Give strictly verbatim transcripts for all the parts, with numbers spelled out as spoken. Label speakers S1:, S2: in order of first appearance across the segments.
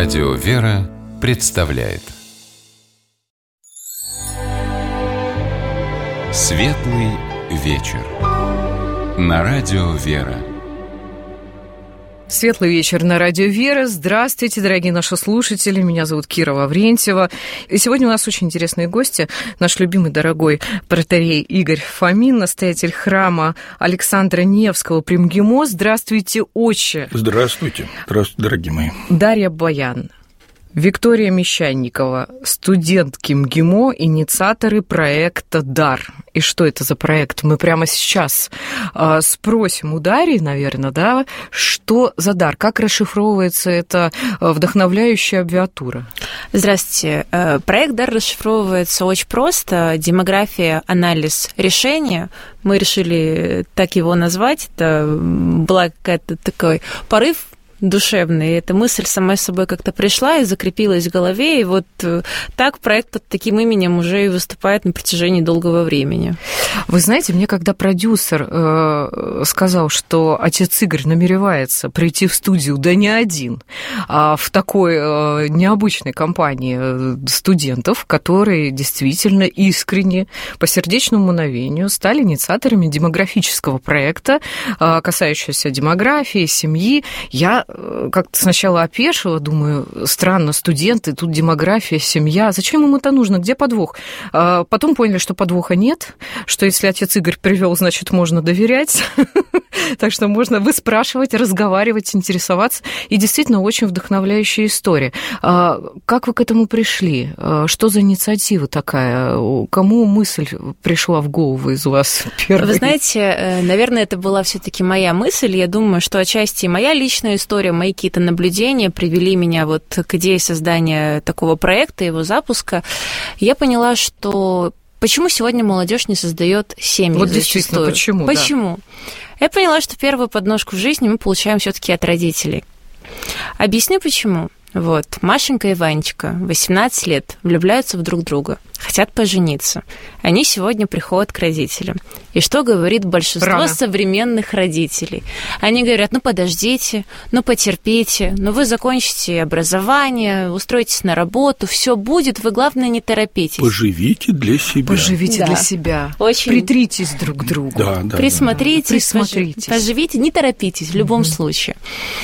S1: Радио «Вера» представляет Светлый вечер на Радио «Вера».
S2: Светлый вечер на Радио «Вера». Здравствуйте, дорогие наши слушатели. Меня зовут Кира Ваврентьева. И сегодня у нас очень интересные гости. Наш любимый, дорогой протоиерей Игорь Фомин, настоятель храма Александра Невского при МГИМО. Здравствуйте, отче.
S3: Здравствуйте. Здравствуйте, дорогие мои.
S2: Дарья Баян. Виктория Мещанникова, студентки МГИМО, инициаторы проекта «Дар». И что это за проект? Мы прямо сейчас э, спросим у Дарьи, наверное, да, что за дар, как расшифровывается эта вдохновляющая аббревиатура?
S4: Здравствуйте. Проект «Дар» расшифровывается очень просто. Демография, анализ, решение. Мы решили так его назвать. Это была какая-то такой порыв душевный. Эта мысль сама собой как-то пришла и закрепилась в голове, и вот так проект под таким именем уже и выступает на протяжении долгого времени.
S2: Вы знаете, мне когда продюсер э, сказал, что отец Игорь намеревается прийти в студию, да не один, а в такой э, необычной компании студентов, которые действительно искренне, по сердечному мгновению стали инициаторами демографического проекта, э, касающегося демографии, семьи, я как-то сначала опешила, думаю, странно, студенты, тут демография, семья, зачем им это нужно, где подвох? Потом поняли, что подвоха нет, что если отец Игорь привел, значит, можно доверять, так что можно выспрашивать, разговаривать, интересоваться, и действительно очень вдохновляющая история. Как вы к этому пришли? Что за инициатива такая? Кому мысль пришла в голову из вас первой?
S4: Вы знаете, наверное, это была все-таки моя мысль, я думаю, что отчасти моя личная история, мои какие-то наблюдения привели меня вот к идее создания такого проекта, его запуска. Я поняла, что почему сегодня молодежь не создает семьи?
S2: Вот действительно, почему?
S4: Почему? Да. Я поняла, что первую подножку в жизни мы получаем все-таки от родителей. Объясню почему. Вот, Машенька и Ванечка, восемнадцать лет, влюбляются в друг друга, хотят пожениться. Они сегодня приходят к родителям. И что говорит большинство Рано. современных родителей? Они говорят, ну подождите, ну потерпите, ну вы закончите образование, устроитесь на работу, все будет, вы, главное, не торопитесь.
S3: Поживите для себя.
S2: Поживите
S4: да.
S2: для себя.
S4: Очень...
S2: Притритесь друг к другу.
S3: Да, да,
S4: Присмотритесь,
S2: да. Присмотритесь.
S4: Поживите, не торопитесь в любом mm-hmm. случае.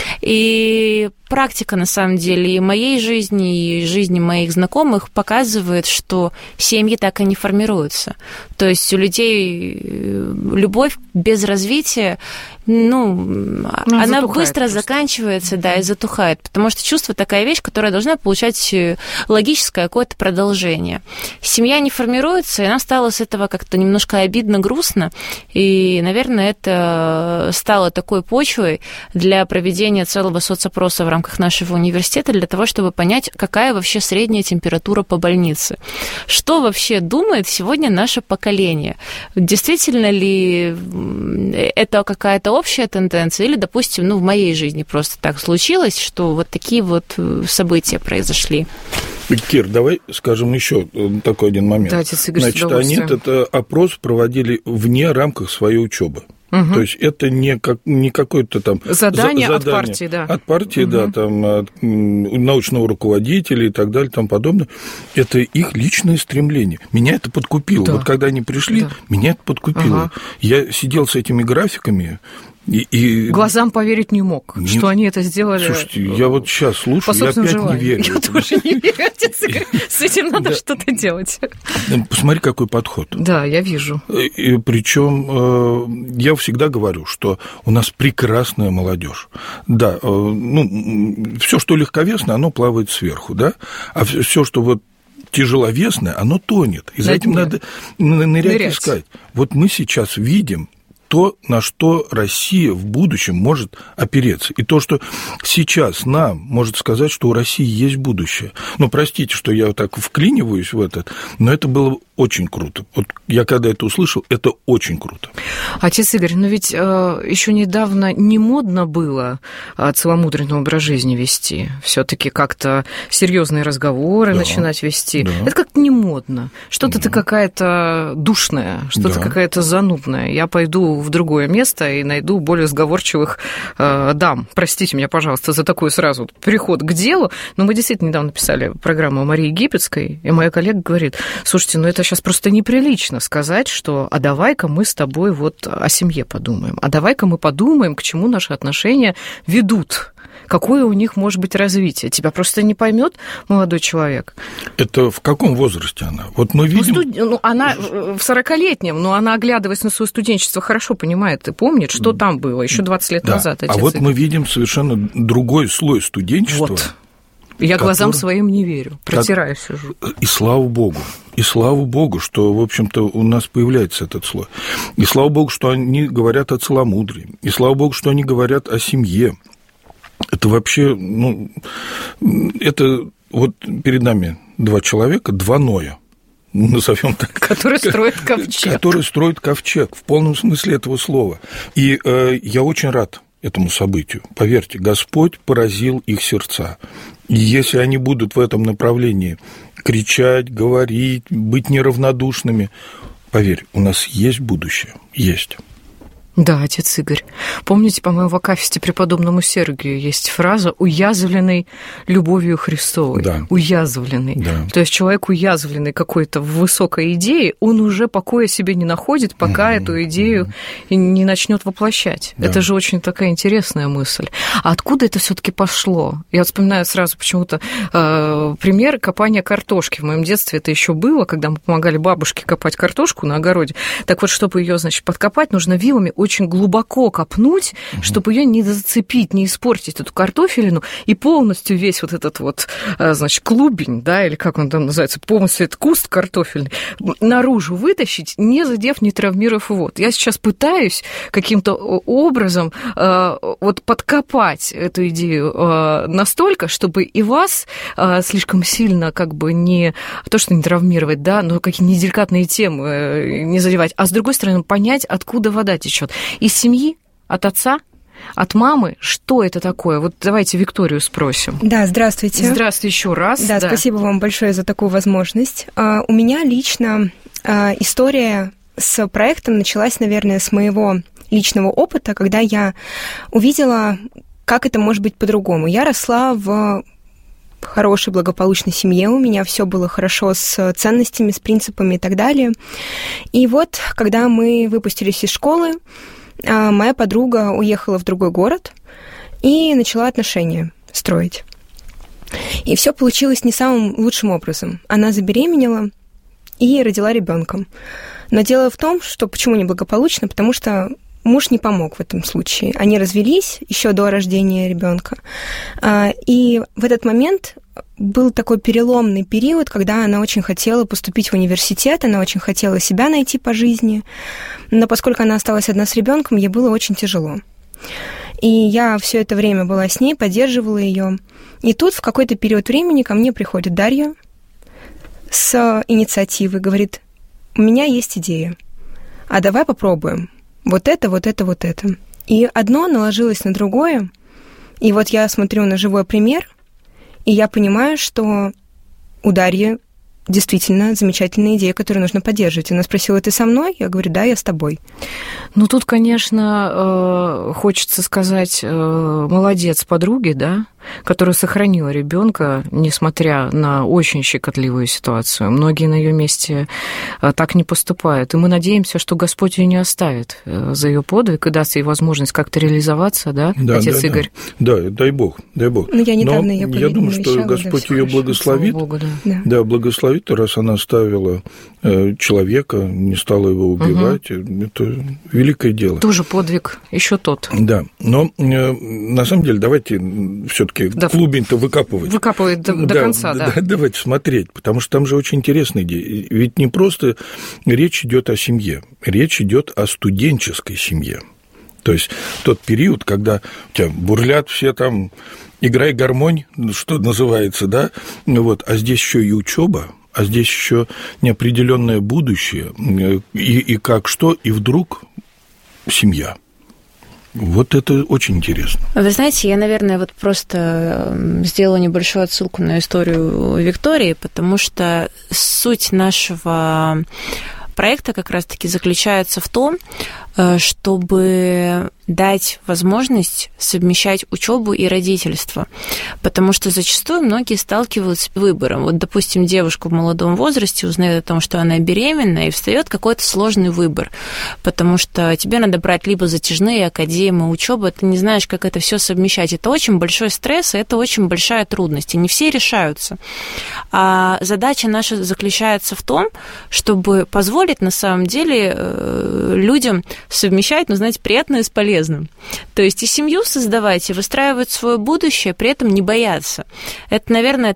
S4: И практика, на самом деле, и моей жизни, и жизни моих знакомых показывает, что семьи так и не формируются. То есть у людей любовь без развития, ну, ну она быстро просто. заканчивается, да, и затухает, потому что чувство такая вещь, которая должна получать логическое какое-то продолжение. Семья не формируется, и нам стало с этого как-то немножко обидно, грустно, и, наверное, это стало такой почвой для проведения целого соцопроса в рамках нашего университета, для того, чтобы понять, какая вообще средняя температура по больнице. Что вообще думает сегодня наше поколение? Действительно ли это какая-то общая тенденция? Или, допустим, ну, в моей жизни просто так случилось, что вот такие вот события произошли?
S3: Кир, давай скажем еще такой один момент.
S2: Да, отец Игорь,
S3: Значит, они этот опрос проводили вне рамках своей учебы.
S2: Угу.
S3: То есть это не, как, не какое-то там
S2: задание,
S3: за, задание
S2: от партии, да.
S3: От партии,
S2: угу.
S3: да, там, от научного руководителя и так далее, и тому подобное. Это их личное стремление. Меня это подкупило. Да. Вот когда они пришли, да. меня это подкупило. Ага. Я сидел с этими графиками. И, и...
S2: Глазам поверить не мог, не... что они это сделали.
S3: Слушайте, я вот сейчас слушаю, я опять
S2: желанию.
S3: не верю.
S2: Я тоже не верю, отец Игорь. С этим надо что-то делать.
S3: Посмотри, какой подход.
S2: Да, я вижу.
S3: И причем я всегда говорю, что у нас прекрасная молодежь. Да, ну, все, что легковесное, оно плавает сверху, да, а все, что вот тяжеловесное, оно тонет. И за этим надо нырять, искать. Вот мы сейчас видим то, на что Россия в будущем может опереться. И то, что сейчас нам может сказать, что у России есть будущее. Ну, простите, что я вот так вклиниваюсь в это, но это было очень круто. Вот я когда это услышал, это очень круто.
S2: Отец Игорь, но ведь э, еще недавно не модно было целомудренный образ жизни вести. Все-таки как-то серьезные разговоры да, начинать вести. Да. Это как-то не модно. Что-то да. ты какая-то душная, что-то да. какая-то занудная. Я пойду в другое место и найду более сговорчивых э, дам. Простите меня, пожалуйста, за такой сразу переход к делу, но мы действительно недавно писали программу о Марии Египетской, и моя коллега говорит: слушайте, ну это сейчас просто неприлично сказать, что а давай-ка мы с тобой вот о семье подумаем, а давай-ка мы подумаем, к чему наши отношения ведут. Какое у них может быть развитие? Тебя просто не поймет молодой человек.
S3: Это в каком возрасте она? Вот мы видим...
S2: Ну, студ... ну, она в сорокалетнем, но она, оглядываясь на свое студенчество, хорошо понимает и помнит, что там было еще двадцать лет да. назад.
S3: А вот мы видим совершенно другой слой студенчества.
S2: Вот. Я который... глазам своим не верю, протираю как... сижу.
S3: И слава богу. И слава богу, что, в общем-то, у нас появляется этот слой. И слава богу, что они говорят о целомудрии. И слава богу, что они говорят о семье. Это вообще, ну, это вот перед нами два человека, два Ноя, назовем так.
S2: Которые строят ковчег.
S3: Которые строят ковчег, в полном смысле этого слова. И э, я очень рад этому событию. Поверьте, Господь поразил их сердца. И если они будут в этом направлении кричать, говорить, быть неравнодушными, поверь, у нас есть будущее, есть.
S2: Да, отец Игорь. Помните, по-моему, в Акафисте преподобному Сергию есть фраза «уязвленный любовью Христовой».
S3: Да.
S2: Уязвленный. Да. То есть человек, уязвленный какой-то высокой идеей, он уже покоя себе не находит, пока mm-hmm. эту идею mm-hmm. не начнет воплощать. Да. Это же очень такая интересная мысль. А откуда это все-таки пошло? Я вспоминаю сразу почему-то э, пример копания картошки. В моем детстве это еще было, когда мы помогали бабушке копать картошку на огороде. Так вот, чтобы ее, значит, подкопать, нужно вилами очень глубоко копнуть, угу. чтобы ее не зацепить, не испортить эту картофелину, и полностью весь вот этот вот, значит, клубень, да, или как он там называется, полностью этот куст картофельный, наружу вытащить, не задев, не травмировав его. Я сейчас пытаюсь каким-то образом э, вот подкопать эту идею э, настолько, чтобы и вас э, слишком сильно как бы не то, что не травмировать, да, но какие-то неделикатные темы э, не задевать, а с другой стороны понять, откуда вода течет. Из семьи, от отца, от мамы, что это такое? Вот давайте Викторию спросим.
S5: Да, здравствуйте.
S2: Здравствуйте еще раз.
S5: Да, да, спасибо вам большое за такую возможность. У меня лично история с проектом началась, наверное, с моего личного опыта, когда я увидела, как это может быть по-другому. Я росла в хорошей, благополучной семье, у меня все было хорошо с ценностями, с принципами и так далее. И вот, когда мы выпустились из школы, моя подруга уехала в другой город и начала отношения строить. И все получилось не самым лучшим образом. Она забеременела и родила ребенка. Но дело в том, что почему неблагополучно, потому что муж не помог в этом случае. Они развелись еще до рождения ребенка. И в этот момент был такой переломный период, когда она очень хотела поступить в университет, она очень хотела себя найти по жизни, но поскольку она осталась одна с ребенком, ей было очень тяжело. И я все это время была с ней, поддерживала ее. И тут в какой-то период времени ко мне приходит Дарья с инициативой, говорит: у меня есть идея, а давай попробуем. Вот это, вот это, вот это. И одно наложилось на другое. И вот я смотрю на живой пример, и я понимаю, что у Дарьи действительно замечательная идея, которую нужно поддерживать. Она спросила: ты со мной? Я говорю: да, я с тобой.
S2: Ну, тут, конечно, хочется сказать молодец подруге, да, которая сохранила ребенка, несмотря на очень щекотливую ситуацию. Многие на ее месте так не поступают. И мы надеемся, что Господь ее не оставит за ее подвиг и даст ей возможность как-то реализоваться, да,
S3: да
S2: отец
S3: да,
S2: Игорь?
S3: Да. да, дай Бог, дай Бог.
S5: Ну, я недавно ее
S3: я думаю, что Господь ее благословит.
S2: Богу, да.
S3: Да. да, благословит, раз она оставила человека, не стала его убивать. Угу. Это великое дело.
S2: Тоже подвиг, еще тот.
S3: Да, но на самом деле давайте все-таки да. клубень-то выкапывать.
S2: Выкапывать до, до
S3: да,
S2: конца, да.
S3: да. Давайте смотреть, потому что там же очень интересная идея. Ведь не просто речь идет о семье, речь идет о студенческой семье. То есть тот период, когда у тебя бурлят все там, играй гармонь, что называется, да, вот, а здесь еще и учеба. А здесь еще неопределенное будущее, и, и как что, и вдруг семья. Вот это очень интересно.
S4: Вы знаете, я, наверное, вот просто сделала небольшую отсылку на историю Виктории, потому что суть нашего проекта как раз-таки заключается в том, чтобы дать возможность совмещать учебу и родительство. Потому что зачастую многие сталкиваются с выбором. Вот, допустим, девушка в молодом возрасте узнает о том, что она беременна, и встает какой-то сложный выбор. Потому что тебе надо брать либо затяжные академии, учебу, ты не знаешь, как это все совмещать. Это очень большой стресс, и это очень большая трудность. И не все решаются. А задача наша заключается в том, чтобы позволить, на самом деле, людям совмещать, ну, знаете, приятное с полезным. То есть и семью создавать, и выстраивать свое будущее, при этом не бояться. Это, наверное,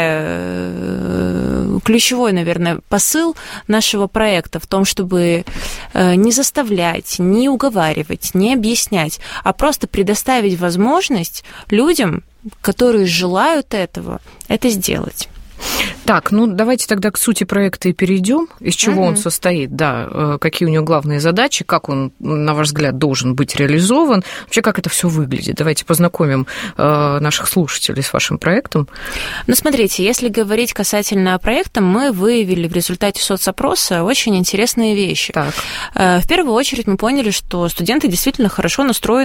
S4: такая ключевой, наверное, посыл нашего проекта в том, чтобы не заставлять, не уговаривать, не объяснять, а просто предоставить возможность людям, которые желают этого, это сделать.
S2: Так, ну давайте тогда к сути проекта и перейдем. Из чего uh-huh. он состоит, да, какие у него главные задачи, как он, на ваш взгляд, должен быть реализован, вообще как это все выглядит. Давайте познакомим наших слушателей с вашим проектом.
S4: Ну, смотрите, если говорить касательно проекта, мы выявили в результате соцопроса очень интересные вещи.
S2: Так.
S4: В первую очередь мы поняли, что студенты действительно хорошо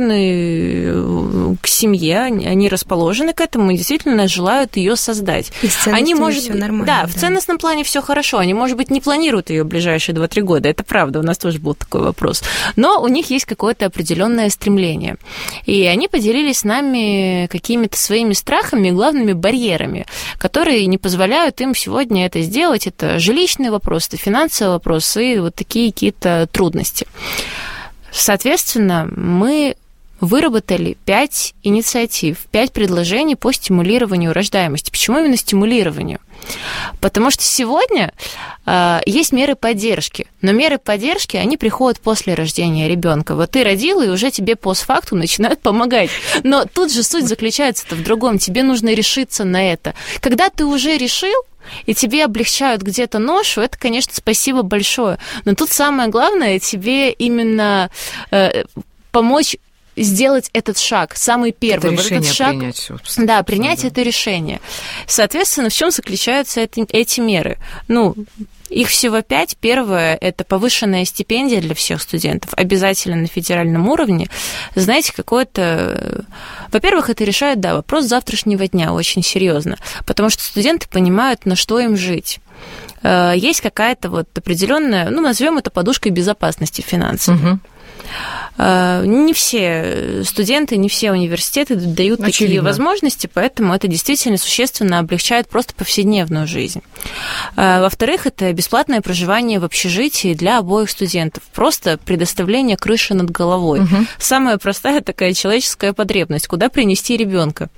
S4: настроены к семье, они расположены к этому и действительно желают ее создать. Они, может,
S5: все нормально.
S4: Да,
S5: да,
S4: в ценностном плане все хорошо. Они, может быть, не планируют ее в ближайшие два-три года. Это правда, у нас тоже был такой вопрос. Но у них есть какое-то определенное стремление. И они поделились с нами какими-то своими страхами и главными барьерами, которые не позволяют им сегодня это сделать. Это жилищный вопрос, это финансовый вопрос и вот такие какие-то трудности. Соответственно, мы выработали пять инициатив, пять предложений по стимулированию рождаемости. Почему именно стимулированию? Потому что сегодня э, есть меры поддержки, но меры поддержки, они приходят после рождения ребенка. Вот ты родила, и уже тебе постфактум начинают помогать. Но тут же суть заключается-то в другом. Тебе нужно решиться на это. Когда ты уже решил, и тебе облегчают где-то ношу, это, конечно, спасибо большое. Но тут самое главное, тебе именно э, помочь сделать этот шаг, самый первый.
S2: Это решение
S4: вот этот шаг,
S2: принять, собственно.
S4: Да, принять
S2: да.
S4: это решение. Соответственно, в чем заключаются эти, эти меры? Ну, их всего пять. Первое – это повышенная стипендия для всех студентов, обязательно на федеральном уровне. Знаете, какое-то... Во-первых, это решает, да, вопрос завтрашнего дня очень серьезно, потому что студенты понимают, на что им жить. Есть какая-то вот определенная, ну, назовем это подушкой безопасности финансовой. Угу. Не все студенты, не все университеты дают Очевидно. такие возможности, поэтому это действительно существенно облегчает просто повседневную жизнь. Во-вторых, это бесплатное проживание в общежитии для обоих студентов, просто предоставление крыши над головой. Угу. Самая простая такая человеческая потребность, куда принести ребенка,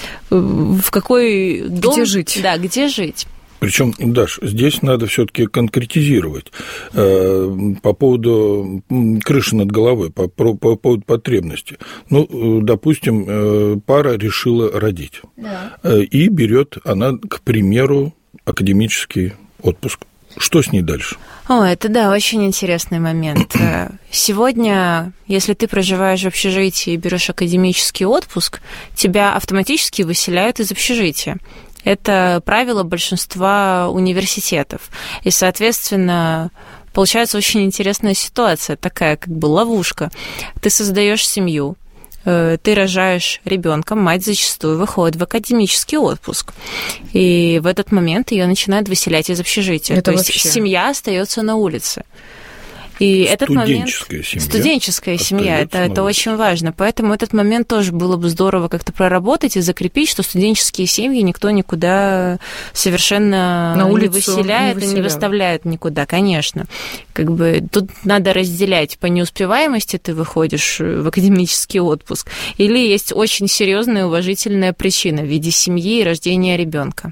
S4: в какой дом,
S2: где жить.
S4: Да, где жить.
S3: Причем, Даш, здесь надо все-таки конкретизировать э, по поводу крыши над головой, по, по, по поводу потребности. Ну, допустим, э, пара решила родить, да. э, и берет она, к примеру, академический отпуск. Что с ней дальше?
S4: О, это, да, очень интересный момент. Сегодня, если ты проживаешь в общежитии и берешь академический отпуск, тебя автоматически выселяют из общежития. Это правило большинства университетов. И, соответственно, получается очень интересная ситуация, такая как бы ловушка. Ты создаешь семью, ты рожаешь ребенка, мать зачастую выходит в академический отпуск. И в этот момент ее начинают выселять из общежития.
S2: Это
S4: То
S2: вообще...
S4: есть семья остается на улице. И этот момент...
S3: Семья
S4: Студенческая семья, это, это очень важно. Поэтому этот момент тоже было бы здорово как-то проработать и закрепить, что студенческие семьи никто никуда совершенно
S2: на
S4: не выселяет
S2: не
S4: и не выставляет никуда, конечно. Как бы тут надо разделять, по неуспеваемости ты выходишь в академический отпуск, или есть очень серьезная уважительная причина в виде семьи и рождения ребенка.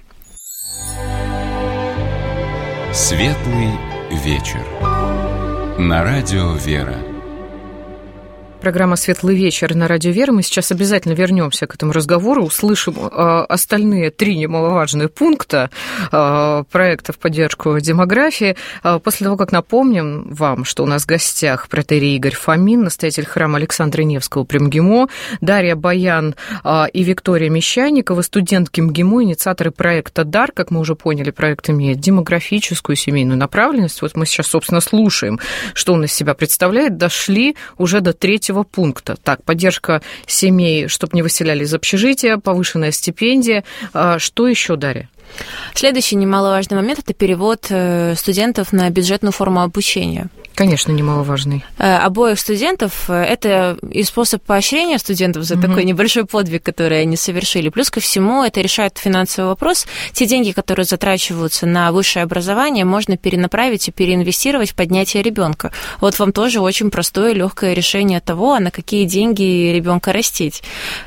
S1: Светлый вечер. На радио «Вера».
S2: Программа «Светлый вечер» на Радио Вера. Мы сейчас обязательно вернемся к этому разговору, услышим э, остальные три немаловажные пункта э, проекта в поддержку демографии. Э, после того, как напомним вам, что у нас в гостях протоиерей Игорь Фомин, настоятель храма Александра Невского при МГИМО, Дарья Баян э, и Виктория Мещанникова, студентки МГИМО, инициаторы проекта «Дар». Как мы уже поняли, проект имеет демографическую, семейную направленность. Вот мы сейчас, собственно, слушаем, что он из себя представляет. Дошли уже до третьего пункта. Так, поддержка семей, чтобы не выселяли из общежития, повышенная стипендия. Что еще, Дарья?
S4: Следующий немаловажный момент – это перевод студентов на бюджетную форму обучения.
S2: Конечно, немаловажный.
S4: Обоих студентов – это и способ поощрения студентов за угу. такой небольшой подвиг, который они совершили. Плюс ко всему, это решает финансовый вопрос. Те деньги, которые затрачиваются на высшее образование, можно перенаправить и переинвестировать в поднятие ребенка. Вот вам тоже очень простое, легкое решение того, а на какие деньги ребенка растить.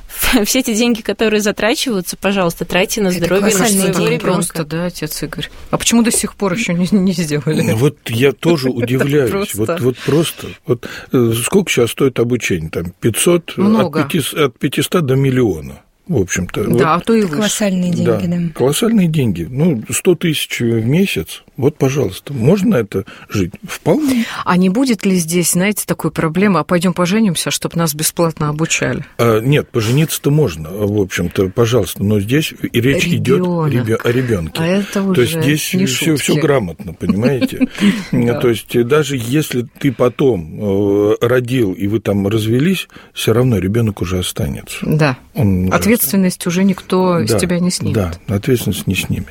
S4: Все эти деньги, которые затрачиваются, пожалуйста, тратьте на здоровье своего ребенка.
S2: Просто, да, отец Игорь. А почему до сих пор еще не, не сделали?
S3: Вот я тоже удивляюсь. Вот, вот просто. Вот сколько сейчас стоит обучение? Там пятьсот, от, пятисот, от пятисот до миллиона. В общем-то.
S2: Да,
S3: вот,
S2: а то и выше.
S5: Колоссальные деньги, да.
S3: да. Колоссальные деньги. Ну, сто тысяч в месяц. Вот, пожалуйста, можно это жить? Вполне.
S2: А не будет ли здесь, знаете, такой проблемы, а пойдем поженимся, чтобы нас бесплатно обучали?
S3: А, нет, пожениться-то можно, в общем-то, пожалуйста, но здесь и речь идет о ребенке.
S2: А это уже
S3: То есть здесь
S2: не
S3: все, все грамотно, понимаете? То есть даже если ты потом родил и вы там развелись, все равно ребенок уже останется.
S2: Да. Ответственность уже никто с тебя не снимет.
S3: Да, ответственность не снимет.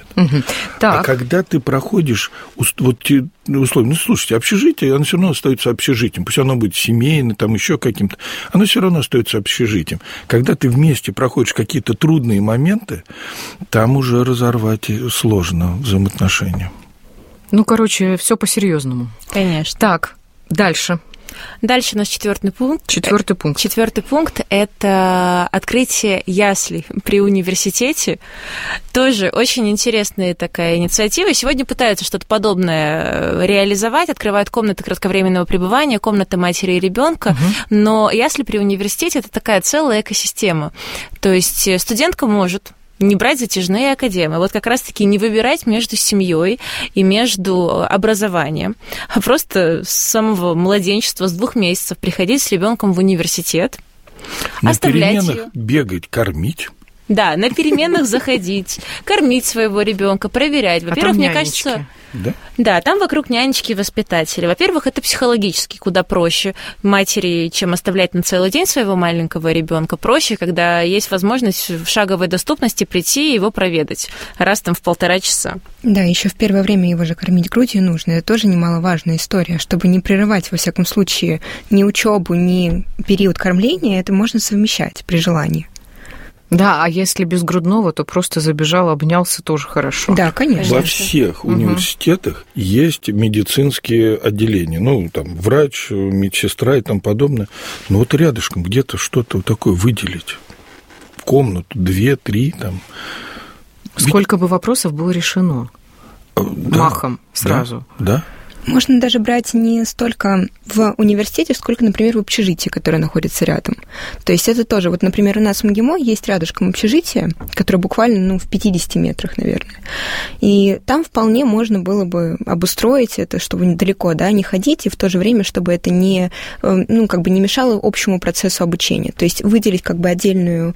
S3: А когда ты проходишь вот те условия. Ну, слушайте, общежитие, оно все равно остается общежитием. Пусть оно будет семейным, там еще каким-то. Оно все равно остается общежитием. Когда ты вместе проходишь какие-то трудные моменты, там уже разорвать сложно взаимоотношения.
S2: Ну, короче, все по-серьезному.
S4: Конечно.
S2: Так, дальше.
S4: Дальше у нас четвертый пункт.
S2: Четвертый пункт.
S4: Четвертый пункт – это открытие яслей при университете. Тоже очень интересная такая инициатива. Сегодня пытаются что-то подобное реализовать, открывают комнаты кратковременного пребывания, комнаты матери и ребенка. Угу. Но ясли при университете – это такая целая экосистема. То есть студентка может не брать затяжные академии, вот как раз-таки не выбирать между семьей и между образованием, а просто с самого младенчества, с двух месяцев приходить с ребенком в университет,
S3: на
S4: оставлять
S3: переменах
S4: её.
S3: Бегать, кормить.
S4: Да, на переменах заходить, кормить своего ребенка, проверять. Во-первых,
S2: а
S4: мне
S2: нянечки.
S4: кажется...
S3: Да?
S4: Да, там вокруг нянечки и воспитатели. Во-первых, это психологически куда проще матери, чем оставлять на целый день своего маленького ребенка. Проще, когда есть возможность в шаговой доступности прийти и его проведать раз там в полтора часа.
S5: Да, еще в первое время его же кормить грудью нужно. Это тоже немаловажная история, чтобы не прерывать, во всяком случае, ни учебу, ни период кормления. Это можно совмещать при желании.
S2: Да, а если без грудного, то просто забежал, обнялся, тоже хорошо.
S5: Да, конечно.
S3: Во всех угу. университетах есть медицинские отделения. Ну, там, врач, медсестра и тому подобное. Но вот рядышком где-то что-то вот такое выделить. В комнату, две, три, там.
S2: Сколько Ведь... бы вопросов было решено?
S3: Да,
S2: махом сразу.
S3: Да, да.
S5: Можно даже брать не столько в университете, сколько, например, в общежитии, которое находится рядом. То есть это тоже, вот, например, у нас в МГИМО есть рядышком общежитие, которое буквально, ну, в пятидесяти метрах, наверное. И там вполне можно было бы обустроить это, чтобы недалеко, да, не ходить, и в то же время, чтобы это не, ну, как бы не мешало общему процессу обучения. То есть выделить как бы отдельную,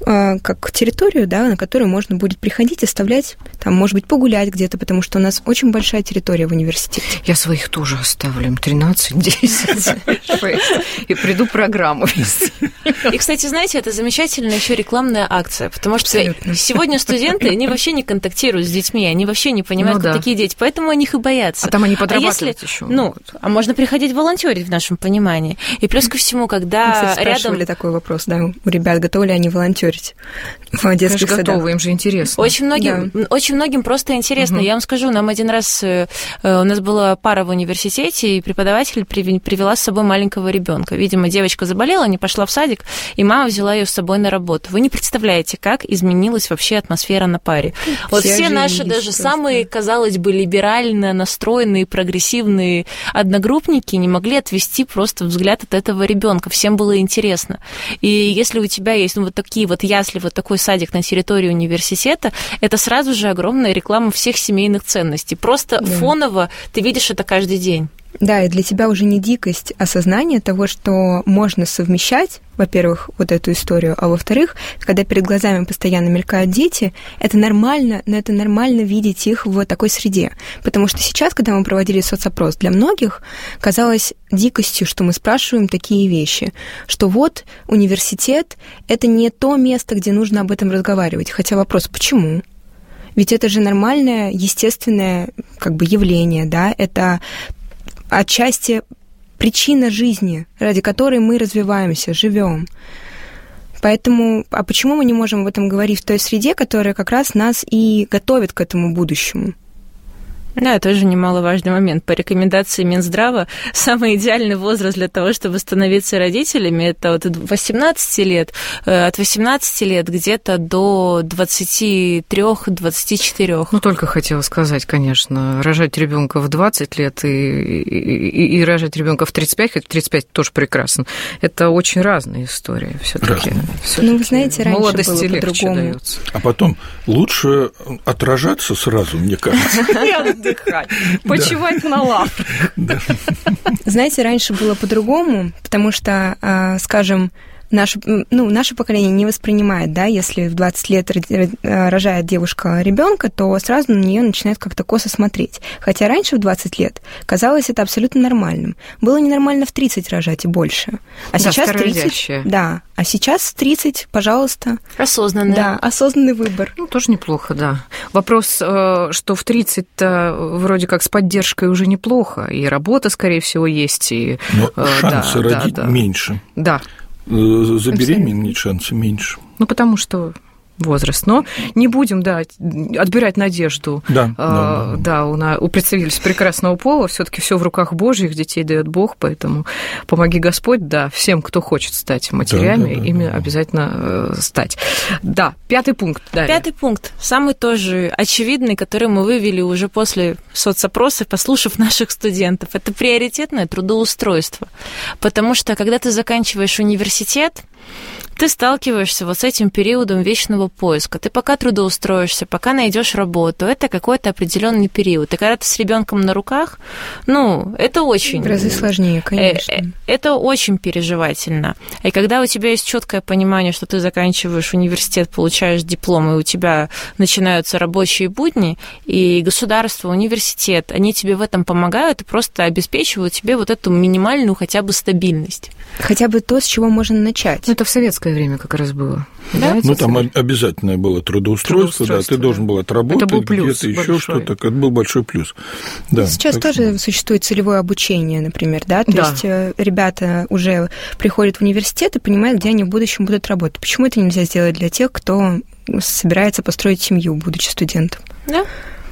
S5: как территорию, да, на которую можно будет приходить, оставлять, там, может быть, погулять где-то, потому что у нас очень большая территория в университете.
S2: Я своих тоже оставлю, им тринадцать, десять, шесть, и приду программу вести.
S4: И, кстати, знаете, это замечательная еще рекламная акция, потому что Абсолютно. Сегодня студенты, они вообще не контактируют с детьми, они вообще не понимают, ну, кто да. такие дети, поэтому они их и боятся.
S2: А там они подрабатывают а если, еще.
S4: Ну, а можно приходить волонтерить в нашем понимании. И плюс ко всему, когда
S5: Мы, кстати,
S4: рядом...
S5: спрашивали такой вопрос, да, у ребят, готовы ли они волонтерить в детских садах.
S2: Готовы, им же интересно.
S4: Очень многим, да. очень многим просто интересно. Угу. Я вам скажу, нам один раз, у нас была пара пара в университете, и преподаватель привела с собой маленького ребенка. Видимо, девочка заболела, не пошла в садик, и мама взяла ее с собой на работу. Вы не представляете, как изменилась вообще атмосфера на паре. Все вот все наши даже просто самые, казалось бы, либерально настроенные, прогрессивные одногруппники не могли отвести просто взгляд от этого ребенка. Всем было интересно. И если у тебя есть ну, вот такие вот ясли, вот такой садик на территории университета, это сразу же огромная реклама всех семейных ценностей. Просто да. фоново ты видишь это каждый день.
S5: Да, и для тебя уже не дикость, а сознание того, что можно совмещать, во-первых, вот эту историю, а во-вторых, когда перед глазами постоянно мелькают дети, это нормально, но это нормально видеть их в такой среде. Потому что сейчас, когда мы проводили соцопрос, для многих казалось дикостью, что мы спрашиваем такие вещи, что вот университет — это не то место, где нужно об этом разговаривать. Хотя вопрос, почему? Ведь это же нормальное, естественное как бы явление, да, это отчасти причина жизни, ради которой мы развиваемся, живем. Поэтому, а почему мы не можем об этом говорить в той среде, которая как раз нас и готовит к этому будущему?
S4: Да, тоже немаловажный момент. По рекомендации Минздрава, самый идеальный возраст для того, чтобы становиться родителями, это от восемнадцати лет, от восемнадцати лет где-то до двадцати трёх - двадцати четырёх.
S2: Ну, только хотела сказать, конечно, рожать ребенка в двадцать лет и, и, и рожать ребенка в тридцать пять, хотя тридцать пять тоже прекрасно. Это очень разные истории все-таки.
S5: Ну, вы знаете, раньше
S2: молодости
S5: было по-другому.
S2: Дается.
S3: А потом лучше отражаться сразу, мне кажется.
S2: Отдыхать, почивать на лаврах.
S5: Знаете, раньше было по-другому, потому что, скажем, Наше, ну, наше поколение не воспринимает, да, если в двадцать лет рожает девушка ребенка, то сразу на нее начинают как-то косо смотреть. Хотя раньше в двадцать лет казалось это абсолютно нормальным. Было ненормально в тридцать рожать и больше. А да, сейчас тридцать. Да, а сейчас тридцать, пожалуйста.
S4: Осознанный.
S5: Да, осознанный выбор.
S2: Ну, тоже неплохо, да. Вопрос, что в тридцать-то вроде как с поддержкой уже неплохо, и работа, скорее всего, есть, и...
S3: Но шансы
S2: да,
S3: родить
S2: да, да.
S3: меньше.
S2: Да.
S3: Забеременеть шансы меньше.
S2: Ну, потому что возраст. Но не будем, да, отбирать надежду
S3: да,
S2: а,
S3: да, да.
S2: Да, у, на, у представительств прекрасного пола. Все-таки все в руках Божьих, детей дает Бог, поэтому помоги Господь, да, всем, кто хочет стать матерями, да, да, ими да, да. обязательно э, стать. Да, пятый пункт. Дарья.
S4: Пятый пункт, самый тоже очевидный, который мы вывели уже после соцопроса, послушав наших студентов, это приоритетное трудоустройство. Потому что, когда ты заканчиваешь университет, ты сталкиваешься вот с этим периодом вечного поиска. Ты пока трудоустроишься, пока найдешь работу, это какой-то определенный период. И когда ты с ребенком на руках, ну, это очень...
S5: В разы сложнее, конечно.
S4: Это очень переживательно. И когда у тебя есть четкое понимание, что ты заканчиваешь университет, получаешь диплом, и у тебя начинаются рабочие будни, и государство, университет, они тебе в этом помогают и просто обеспечивают тебе вот эту минимальную хотя бы стабильность.
S5: Хотя бы то, с чего можно начать.
S2: Это в советское время как раз было.
S5: Да?
S3: Ну, там обязательное было трудоустройство, да, ты должен был отработать где-то еще что-то, это был большой плюс. Да,
S5: сейчас тоже что... существует целевое обучение, например, да, то
S2: да.
S5: есть ребята уже приходят в университет и понимают, где они в будущем будут работать. Почему это нельзя сделать для тех, кто собирается построить семью, будучи студентом?
S4: Да.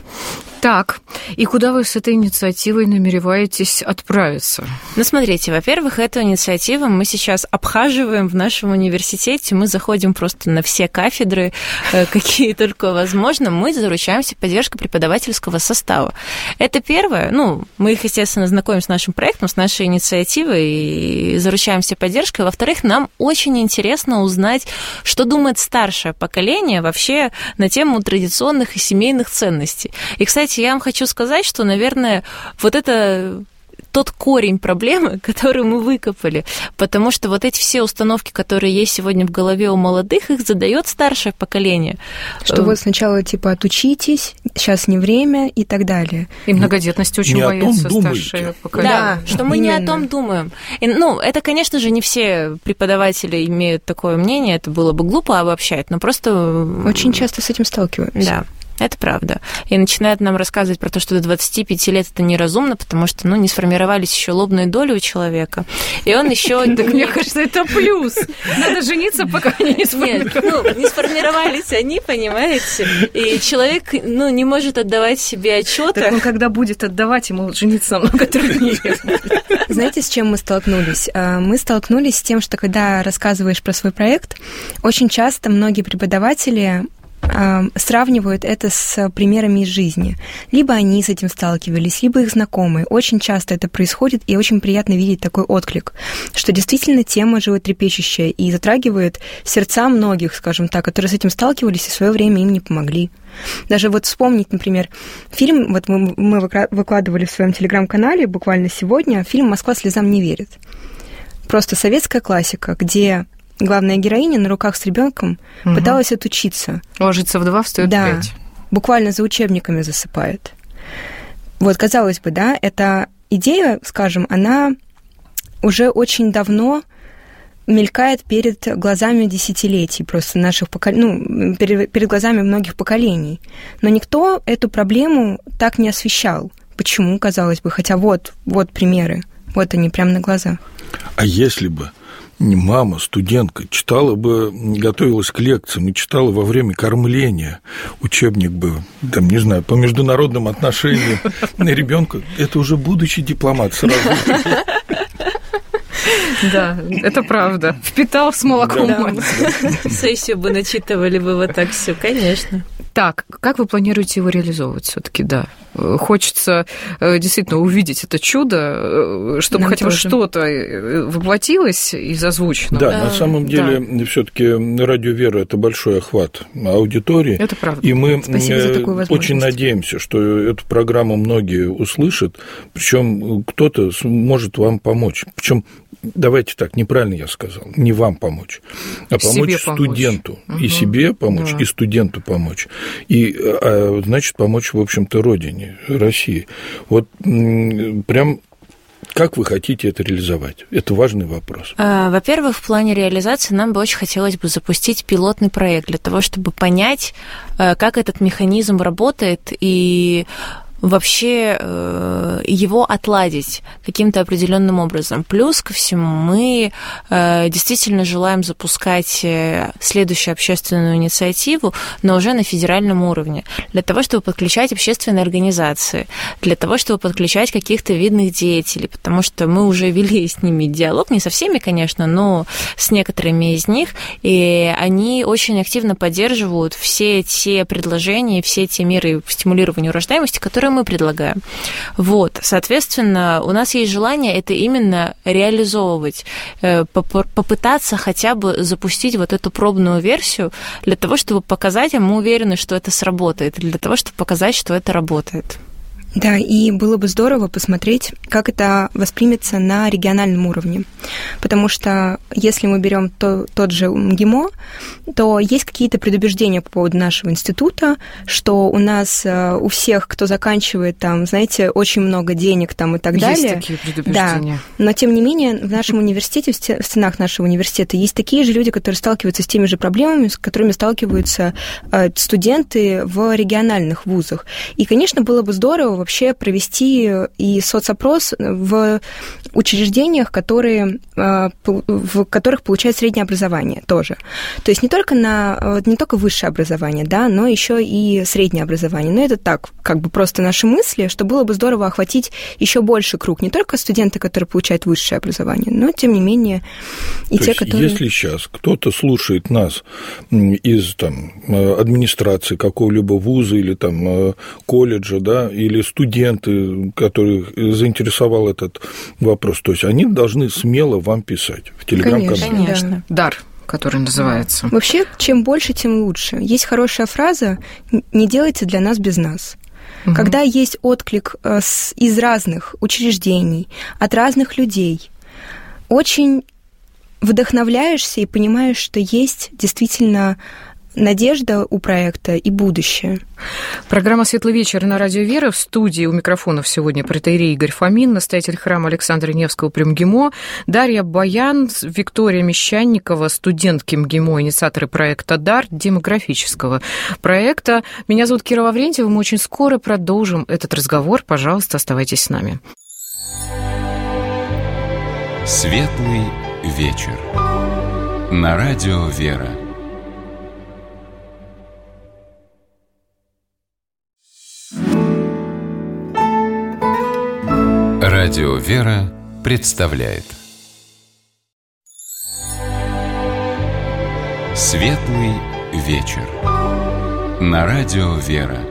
S2: Так, и куда вы с этой инициативой намереваетесь отправиться?
S4: Ну, смотрите, во-первых, эту инициативу мы сейчас обхаживаем в нашем университете, мы заходим просто на все кафедры, какие только возможно, мы заручаемся поддержкой преподавательского состава. Это первое, ну, мы их, естественно, знакомим с нашим проектом, с нашей инициативой и заручаемся поддержкой. Во-вторых, нам очень интересно узнать, что думает старшее поколение вообще на тему традиционных и семейных ценностей. И, кстати, я вам хочу сказать, что, наверное, вот это тот корень проблемы, который мы выкопали, потому что вот эти все установки, которые есть сегодня в голове у молодых, их задает старшее поколение.
S5: Что вот сначала типа отучитесь, сейчас не время и так далее.
S2: И многодетности очень
S3: не
S2: боятся старшее поколение.
S4: Да, что мы именно не о том думаем. И, ну, это, конечно же, не все преподаватели имеют такое мнение, это было бы глупо обобщать, но просто...
S5: Очень часто с этим сталкиваемся.
S4: Да. Это правда. И начинают нам рассказывать про то, что до двадцати пяти лет это неразумно, потому что, ну, не сформировались еще лобные доли у человека. И он еще...
S2: Так мне кажется, это плюс. Надо жениться, пока они не сформировались.
S4: Нет, ну, не сформировались они, понимаете? И человек, ну, не может отдавать себе отчета.
S2: Так он когда будет отдавать, ему жениться намного труднее.
S5: Знаете, с чем мы столкнулись? Мы столкнулись с тем, что когда рассказываешь про свой проект, очень часто многие преподаватели сравнивают это с примерами из жизни. Либо они с этим сталкивались, либо их знакомые. Очень часто это происходит, и очень приятно видеть такой отклик, что действительно тема животрепещущая и затрагивает сердца многих, скажем так, которые с этим сталкивались и в свое время им не помогли. Даже вот вспомнить, например, фильм, вот мы, мы выкладывали в своем телеграм-канале буквально сегодня, фильм «Москва слезам не верит». Просто советская классика, где главная героиня на руках с ребенком угу. пыталась отучиться.
S2: Ложится в два, встает
S5: да,
S2: в пять.
S5: Буквально за учебниками засыпает. Вот, казалось бы, да, эта идея, скажем, она уже очень давно мелькает перед глазами десятилетий просто наших поколений, ну, перед, перед глазами многих поколений. Но никто эту проблему так не освещал. Почему, казалось бы? Хотя вот, вот примеры, вот они прямо на глаза.
S3: А если бы мама, студентка, читала бы, готовилась к лекциям и читала во время кормления учебник бы, там, не знаю, по международным отношениям на ребенка, это уже будущий дипломат сразу.
S2: Да, это правда. Впитал с молоком мать.
S4: Сессию бы начитывали бы вот так все, конечно.
S2: Так, как вы планируете его реализовывать все-таки, да? Хочется действительно увидеть это чудо, чтобы
S5: Нам
S2: хотя бы
S5: тоже.
S2: что-то воплотилось из озвученного.
S3: Да, на самом деле,
S2: да.
S3: все-таки Радио Вера – это большой охват аудитории.
S2: Это правда.
S3: И мы
S5: очень
S3: надеемся, что эту программу многие услышат, причем кто-то может вам помочь. Причем давайте так, неправильно я сказал, не вам помочь, а помочь
S2: себе
S3: студенту.
S2: Помочь.
S3: И
S2: угу.
S3: себе помочь,
S2: да.
S3: и студенту помочь. И, а, значит, помочь, в общем-то, родине, России. Вот прям как вы хотите это реализовать? Это важный вопрос.
S4: Во-первых, в плане реализации нам бы очень хотелось бы запустить пилотный проект для того, чтобы понять, как этот механизм работает и вообще его отладить каким-то определенным образом. Плюс ко всему мы действительно желаем запускать следующую общественную инициативу, но уже на федеральном уровне, для того, чтобы подключать общественные организации, для того, чтобы подключать каких-то видных деятелей, потому что мы уже вели с ними диалог, не со всеми, конечно, но с некоторыми из них, и они очень активно поддерживают все те предложения, все те меры по стимулированию рождаемости, которые мы предлагаем. Вот, соответственно, у нас есть желание это именно реализовывать, попытаться хотя бы запустить вот эту пробную версию для того, чтобы показать, а мы уверены, что это сработает, для того, чтобы показать, что это работает.
S5: Да, и было бы здорово посмотреть, как это воспримется на региональном уровне. Потому что если мы берем то, тот же МГИМО, то есть какие-то предубеждения по поводу нашего института, что у нас у всех, кто заканчивает там, знаете, очень много денег там и так
S2: есть
S5: далее.
S2: Есть такие предубеждения.
S5: Да, но тем не менее в нашем университете, в стенах нашего университета есть такие же люди, которые сталкиваются с теми же проблемами, с которыми сталкиваются студенты в региональных вузах. И, конечно, было бы здорово вообще провести и соцопрос в учреждениях, которые, в которых получают среднее образование тоже. То есть не только, на, не только высшее образование, да, но еще и среднее образование. Но это так, как бы просто наши мысли, что было бы здорово охватить еще больше круг. Не только студенты, которые получают высшее образование, но, тем не менее, и
S3: То
S5: те,
S3: есть,
S5: которые...
S3: если сейчас кто-то слушает нас из там, администрации какого-либо вуза или там, колледжа, да, или студенты, которых заинтересовал этот вопрос, то есть они должны смело вам писать в телеграм-канале.
S5: Конечно,
S4: Конечно.
S2: Дар, который называется.
S5: Вообще, чем больше, тем лучше. Есть хорошая фраза «не делайте для нас без нас». Угу. Когда есть отклик из разных учреждений, от разных людей, очень вдохновляешься и понимаешь, что есть действительно надежда у проекта и будущее.
S2: Программа «Светлый вечер» на радио «Вера». В студии у микрофонов сегодня протоиерей Игорь Фомин, настоятель храма Александра Невского при МГИМО, Дарья Баян, Виктория Мещанникова, студентки МГИМО, инициаторы проекта «Дар», демографического проекта. Меня зовут Кира Лаврентьева. Мы очень скоро продолжим этот разговор. Пожалуйста, оставайтесь с нами.
S1: «Светлый вечер» на радио «Вера». Радио «Вера» представляет «Светлый вечер» на радио «Вера».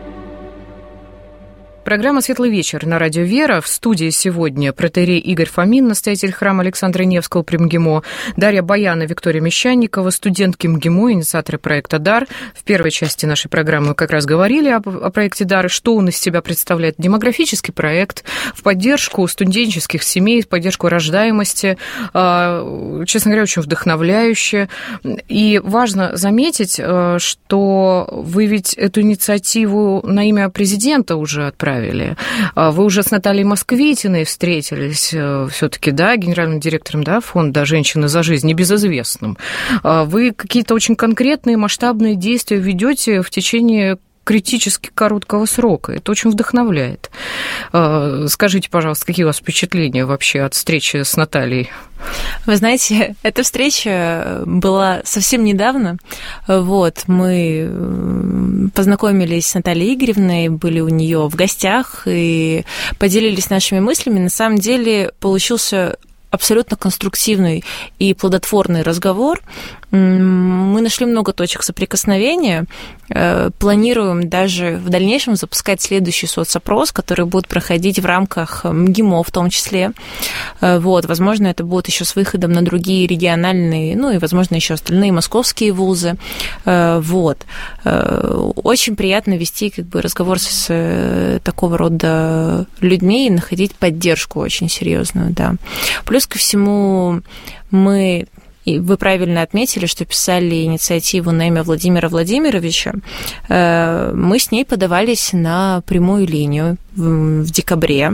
S2: Программа «Светлый вечер» на радио «Вера». В студии сегодня протоиерей Игорь Фомин, настоятель храма Александра Невского при МГИМО, Дарья Баян и Виктория Мещанникова, студентки МГИМО, инициаторы проекта «Дар». В первой части нашей программы мы как раз говорили об, о проекте «Дар» и что он из себя представляет. Демографический проект в поддержку студенческих семей, в поддержку рождаемости. Честно говоря, очень вдохновляюще. И важно заметить, что вы ведь эту инициативу на имя президента уже отправили. Вы уже с Натальей Москвитиной встретились все-таки, да, генеральным директором, да, фонда «Женщины за жизнь», небезызвестным. Вы какие-то очень конкретные масштабные действия ведете в течение критически короткого срока. Это очень вдохновляет. Скажите, пожалуйста, какие у вас впечатления вообще от встречи с Натальей?
S4: Вы знаете, эта встреча была совсем недавно. Вот, мы познакомились с Натальей Игоревной, были у нее в гостях и поделились нашими мыслями. На самом деле получился абсолютно конструктивный и плодотворный разговор. Мы нашли много точек соприкосновения. Планируем даже в дальнейшем запускать следующий соцопрос, который будет проходить в рамках МГИМО в том числе. Вот, возможно, это будет еще с выходом на другие региональные, ну и, возможно, еще остальные московские вузы. Вот. Очень приятно вести как бы разговор с такого рода людьми и находить поддержку очень серьезную, да. Плюс ко всему мы... И вы правильно отметили, что писали инициативу на имя Владимира Владимировича. Мы с ней подавались на прямую линию в декабре.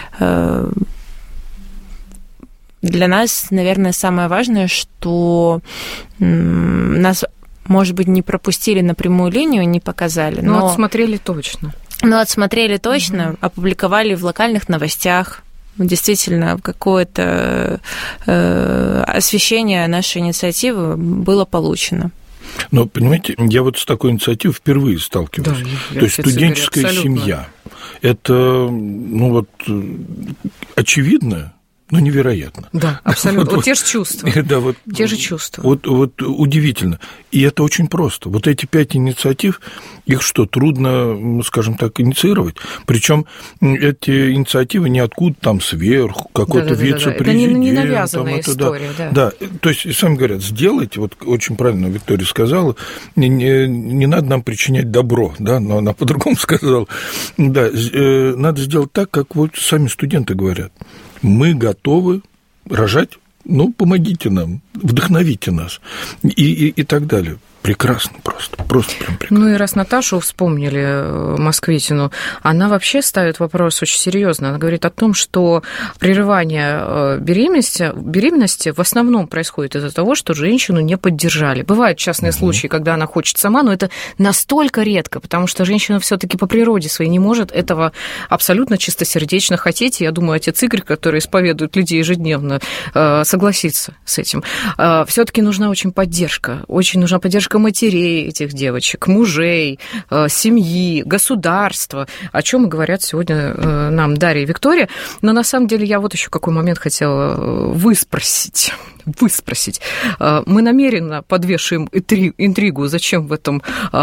S4: Для нас, наверное, самое важное, что нас, может быть, не пропустили на прямую линию, не показали.
S2: Но,
S4: но
S2: отсмотрели точно.
S4: Но отсмотрели точно, угу. Опубликовали в локальных новостях. Действительно, какое-то э, освещение нашей инициативы было получено.
S3: Но, понимаете, я вот с такой инициативой впервые сталкиваюсь. Да, то есть студенческая говорю, семья. Это, ну вот, очевидно, но невероятно.
S2: Да, абсолютно. Вот, вот те же чувства.
S3: Да, вот,
S2: те же чувства.
S3: Вот, вот удивительно. И это очень просто. Вот эти пять инициатив, их что, трудно, скажем так, инициировать? Причем эти инициативы не откуда там сверху, какой-то да, да, вице-президент.
S2: Да, да. Это не, не навязанная там, история.
S3: Это, да. Да. То есть, сами говорят, сделайте, вот очень правильно Виктория сказала, не, не, не надо нам причинять добро, да, но она по-другому сказала. Да, надо сделать так, как вот сами студенты говорят. Мы готовы рожать, ну, помогите нам, вдохновите нас и, и, и так далее. Прекрасно просто, просто прям прекрасно.
S2: Ну и раз Наташу вспомнили, Москвитину, она вообще ставит вопрос очень серьезно. Она говорит о том, что прерывание беременности, беременности в основном происходит из-за того, что женщину не поддержали. Бывают частные угу. случаи, когда она хочет сама, но это настолько редко, потому что женщина все-таки по природе своей не может этого абсолютно чистосердечно хотеть. Я думаю, отец Игорь, который исповедует людей ежедневно, согласится с этим. Все-таки нужна очень поддержка, очень нужна поддержка матерей этих девочек, мужей, семьи, государства, о чем и говорят сегодня нам Дарья и Виктория. Но на самом деле я вот еще какой момент хотела выспросить. выспросить. Мы намеренно подвешиваем интригу, зачем в этом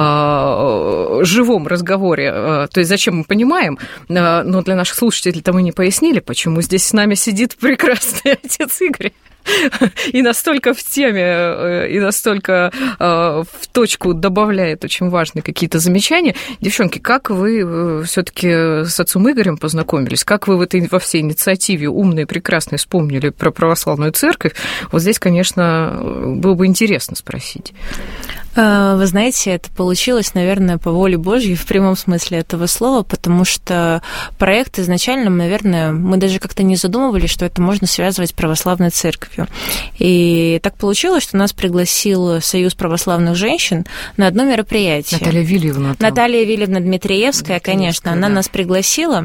S2: живом разговоре, то есть зачем мы понимаем, но для наших слушателей-то мы не пояснили, почему здесь с нами сидит прекрасный отец Игорь. И настолько в теме, и настолько в точку добавляет очень важные какие-то замечания. Девчонки, как вы все-таки с отцом Игорем познакомились? Как вы в этой, во всей инициативе умной и прекрасной вспомнили про православную церковь? Вот здесь, конечно, было бы интересно спросить.
S4: Вы знаете, это получилось, наверное, по воле Божьей в прямом смысле этого слова, потому что проект изначально, наверное, мы даже как-то не задумывались, что это можно связывать с православной церковью. И так получилось, что нас пригласил Союз православных женщин на одно мероприятие.
S2: Наталья Вильевна. Там.
S4: Наталья Вильевна Дмитриевская, Дмитриевская конечно, она да. нас пригласила,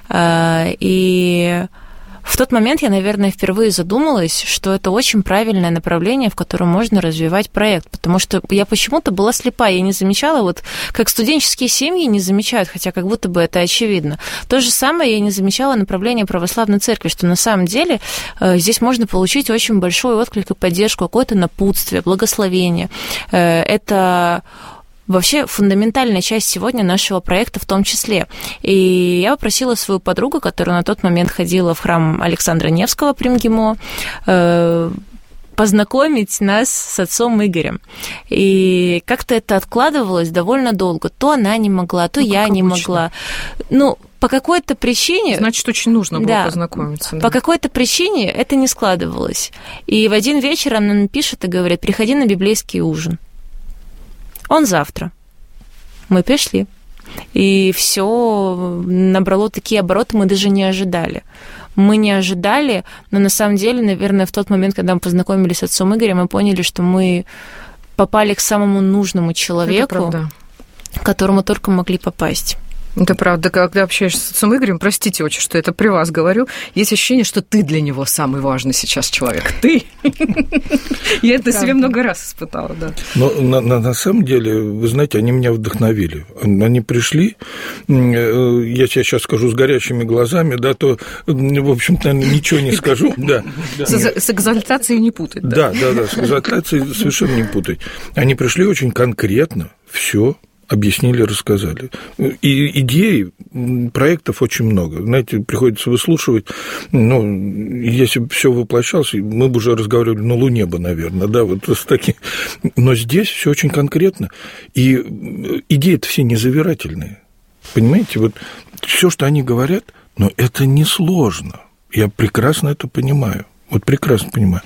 S4: и... В тот момент я, наверное, впервые задумалась, что это очень правильное направление, в котором можно развивать проект, потому что я почему-то была слепа, я не замечала, вот как студенческие семьи не замечают, хотя как будто бы это очевидно. То же самое я не замечала направление православной церкви, что на самом деле здесь можно получить очень большой отклик и поддержку, какое-то напутствие, благословение. Это... вообще фундаментальная часть сегодня нашего проекта в том числе. И я попросила свою подругу, которая на тот момент ходила в храм Александра Невского при МГИМО, познакомить нас с отцом Игорем. И как-то это откладывалось довольно долго. То она не могла, то ну, я не обычно. могла. Ну, по какой-то причине...
S2: Значит, очень нужно было
S4: да,
S2: познакомиться. Да.
S4: По какой-то причине это не складывалось. И в один вечер она мне пишет и говорит: приходи на библейский ужин. Он завтра. Мы пришли. И все набрало такие обороты, мы даже не ожидали. Мы не ожидали, но на самом деле, наверное, в тот момент, когда мы познакомились с отцом Игорем, мы поняли, что мы попали к самому нужному человеку, к которому только могли попасть.
S2: Это правда, когда общаешься с отцом Игорем, простите очень, что это при вас говорю, есть ощущение, что ты для него самый важный сейчас человек. Ты. Я это себе много раз испытала, да.
S3: Но на, на, на самом деле, вы знаете, они меня вдохновили. Они пришли, я тебе сейчас скажу с горящими глазами, да, то, в общем-то, ничего не скажу. Да, да.
S2: С, с экзальтацией не путать.
S3: Да, да, да, с экзальтацией совершенно не путать. Они пришли очень конкретно, все объяснили, рассказали. И идей, проектов очень много. Знаете, приходится выслушивать. Ну, если бы все воплощалось, мы бы уже разговаривали на Луне бы, наверное, да, вот с таким. Но здесь все очень конкретно. И идеи-то все незавирательные. Понимаете, вот все, что они говорят, но это несложно. Я прекрасно это понимаю. Вот прекрасно понимаю.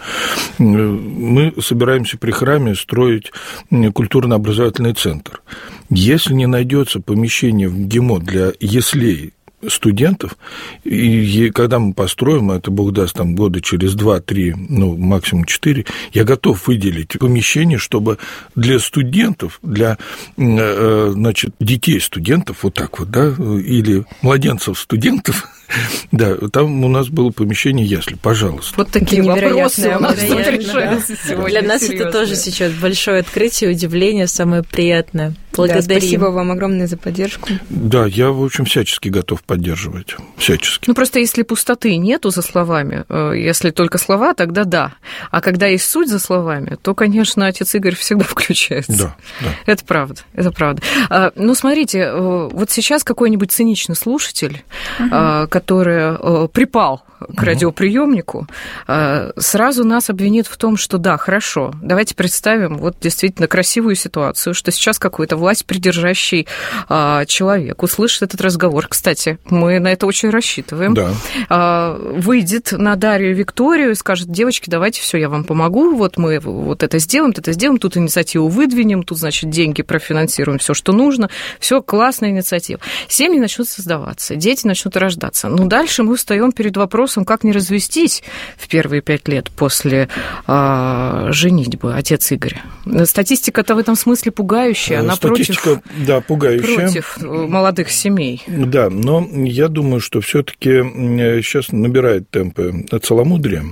S3: Мы собираемся при храме строить культурно-образовательный центр. Если не найдется помещение в ГИМО для яслей студентов, и когда мы построим, это Бог даст там года через два-три, ну, максимум четыре, я готов выделить помещение, чтобы для студентов, для, значит, детей студентов, вот так вот, да, или младенцев студентов, да, там у нас было помещение ясли, пожалуйста.
S2: Вот такие вопросы у нас тут
S4: решаются сегодня. Для нас это тоже сейчас большое открытие, удивление, самое приятное. Благодарим.
S5: Да, спасибо вам огромное за поддержку.
S3: Да, я, в общем, всячески готов поддерживать, всячески.
S2: Ну, просто если пустоты нету за словами, если только слова, тогда да. А когда есть суть за словами, то, конечно, отец Игорь всегда включается.
S3: Да, да.
S2: Это правда, это правда. Ну, смотрите, вот сейчас какой-нибудь циничный слушатель, uh-huh. который припал к радиоприемнику, сразу нас обвинит в том, что да, хорошо, давайте представим вот действительно красивую ситуацию, что сейчас какой-то власть придержащий человек услышит этот разговор. Кстати, мы на это очень рассчитываем.
S3: Да.
S2: Выйдет на Дарью Викторию и скажет: девочки, давайте, все, я вам помогу, вот мы вот это сделаем, это сделаем, тут инициативу выдвинем, тут, значит, деньги профинансируем, все, что нужно, все, классная инициатива. Семьи начнут создаваться, дети начнут рождаться. Но дальше мы встаем перед вопросом, как не развестись в первые пять лет после а, женитьбы, отец Игорь. Статистика-то в этом смысле пугающая, она
S3: Статистика,
S2: против,
S3: да, пугающая.
S2: против молодых семей.
S3: Да, но я думаю, что все-таки сейчас набирает темпы целомудрия.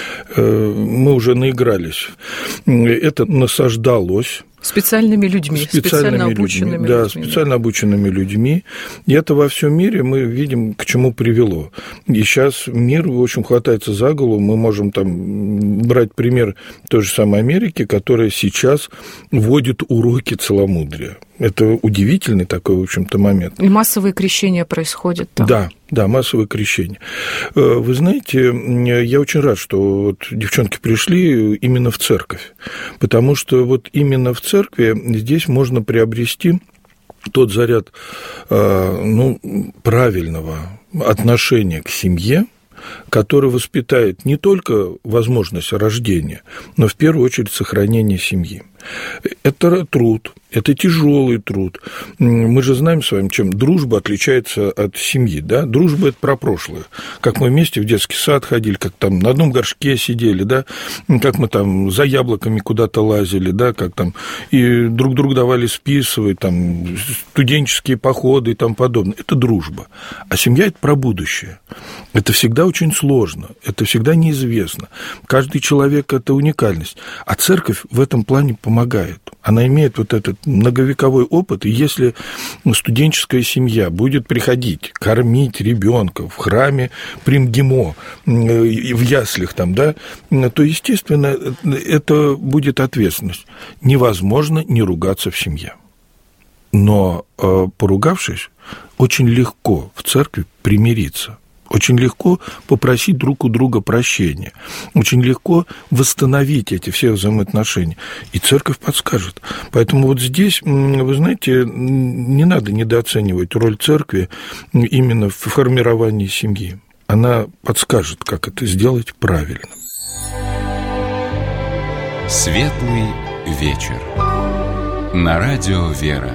S3: Мы уже наигрались. Это насаждалось.
S2: Специальными людьми,
S3: специальными
S2: специально обученными
S3: людьми. Да,
S2: людьми.
S3: специально обученными людьми. И это во всем мире мы видим, к чему привело. И сейчас мир, в общем, хватается за голову. Мы можем там брать пример той же самой Америки, которая сейчас вводит уроки целомудрия. Это удивительный такой, в общем-то, момент.
S2: И массовые крещения происходят там.
S3: Да, да, массовое крещение. Вы знаете, я очень рад, что вот девчонки пришли именно в церковь, потому что вот именно в церкви здесь можно приобрести тот заряд, ну, правильного отношения к семье, который воспитает не только возможность рождения, но в первую очередь сохранение семьи. Это труд, это тяжелый труд. Мы же знаем с вами, чем дружба отличается от семьи, да? Дружба – это про прошлое. Как мы вместе в детский сад ходили, как там на одном горшке сидели, да? Как мы там за яблоками куда-то лазили, да? Как там и друг другу давали списывать, там студенческие походы и тому подобное. Это дружба. А семья – это про будущее. Это всегда очень сложно, это всегда неизвестно. Каждый человек – это уникальность. А церковь в этом плане помогает. Она имеет вот этот многовековой опыт, и если студенческая семья будет приходить, кормить ребенка в храме Примгимо, в яслях там, да, то, естественно, это будет ответственность. Невозможно не ругаться в семье. Но, поругавшись, очень легко в церкви примириться. Очень легко попросить друг у друга прощения. Очень легко восстановить эти все взаимоотношения. И церковь подскажет. Поэтому вот здесь, вы знаете, не надо недооценивать роль церкви именно в формировании семьи. Она подскажет, как это сделать правильно.
S1: Светлый вечер. На радио «Вера».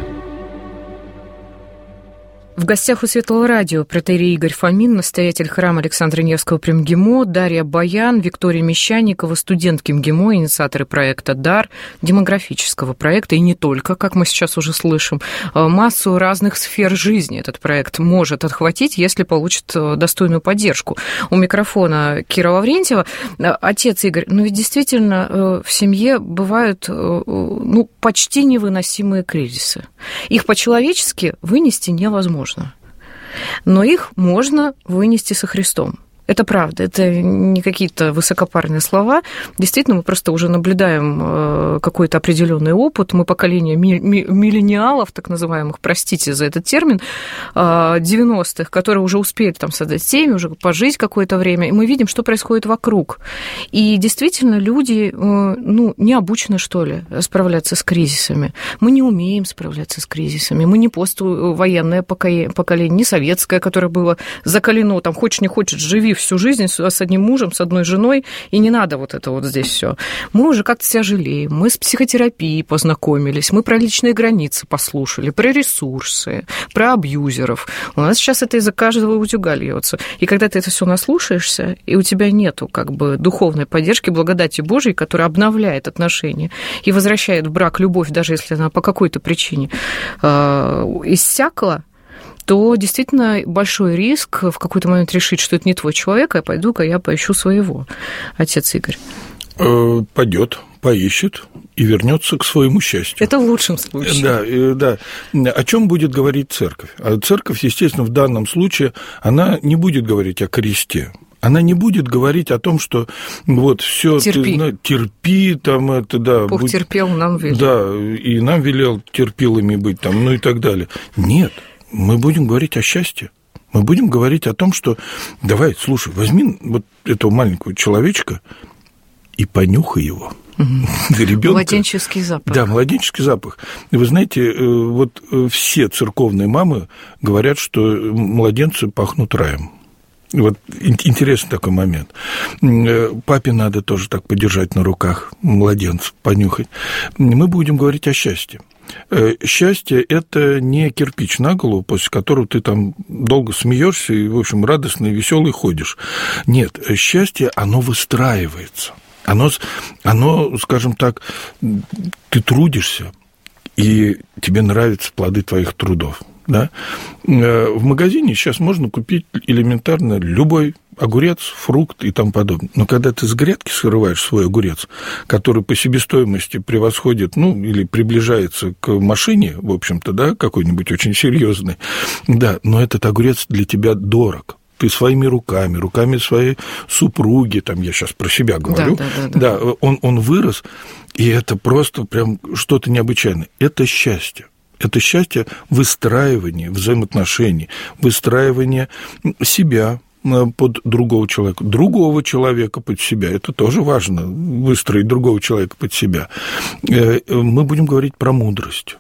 S2: В гостях у Светлого радио протоиерей Игорь Фомин, настоятель храма Александра Невского при МГИМО, Дарья Баян, Виктория Мещанникова, студентки МГИМО, инициаторы проекта «Дар», демографического проекта, и не только, как мы сейчас уже слышим, массу разных сфер жизни этот проект может отхватить, если получит достойную поддержку. У микрофона Кира Лаврентьева. Отец Игорь, ну ведь действительно в семье бывают ну, почти невыносимые кризисы. Их по-человечески вынести невозможно. Но их можно вынести со Христом. Это правда, это не какие-то высокопарные слова. Действительно, мы просто уже наблюдаем какой-то определенный опыт. Мы поколение миллениалов, так называемых, простите за этот термин, девяностых, которые уже успели там создать семьи, уже пожить какое-то время, и мы видим, что происходит вокруг. И действительно, люди, ну, не обучены, что ли, справляться с кризисами. Мы не умеем справляться с кризисами. Мы не поствоенное поколение, не советское, которое было закалено, там, хочешь не хочешь, живи всю жизнь с одним мужем, с одной женой, и не надо вот это вот здесь все. Мы уже как-то себя жалеем, мы с психотерапией познакомились, мы про личные границы послушали, про ресурсы, про абьюзеров. У нас сейчас это из-за каждого утюга льется. И когда ты это все наслушаешься, и у тебя нету как бы духовной поддержки, благодати Божией, которая обновляет отношения и возвращает в брак любовь, даже если она по какой-то причине э, иссякла, то действительно большой риск в какой-то момент решить, что это не твой человек, а пойду-ка я поищу своего. Отец Игорь.
S3: Пойдет, поищет и вернется к своему счастью.
S2: Это в лучшем случае.
S3: Да, да. О чем будет говорить церковь? А церковь, естественно, в данном случае, она не будет говорить о кресте. Она не будет говорить о том, что вот все
S2: терпи.
S3: Ты, терпи, там это, да.
S2: Бог будь, терпел, нам велел.
S3: Да, и нам велел терпилами быть, там, ну и так далее. Нет. Мы будем говорить о счастье. Мы будем говорить о том, что давай, слушай, возьми вот этого маленького человечка и понюхай его.
S2: Угу.
S3: Ребёнка.
S2: Младенческий запах.
S3: Да, младенческий запах. И вы знаете, вот все церковные мамы говорят, что младенцы пахнут раем. Вот интересный такой момент. Папе надо тоже так подержать на руках младенца, понюхать. Мы будем говорить о счастье. Счастье – это не кирпич на голову, после которого ты там долго смеешься и, в общем, радостный, веселый ходишь. Нет, счастье, оно выстраивается. Оно, оно, скажем так, ты трудишься, и тебе нравятся плоды твоих трудов. Да? В магазине сейчас можно купить элементарно любой огурец, фрукт и тому подобное. Но когда ты с грядки срываешь свой огурец, который по себестоимости превосходит, ну, или приближается к машине, в общем-то, да, какой-нибудь очень серьезный, да, но этот огурец для тебя дорог. Ты своими руками, руками своей супруги, там я сейчас про себя говорю,
S2: да, да, да, да.
S3: да он, он вырос, и это просто прям что-то необычайное. Это счастье. Это счастье выстраивания взаимоотношений, выстраивания себя под другого человека, другого человека под себя. Это тоже важно, выстроить другого человека под себя. Мы будем говорить про мудрость.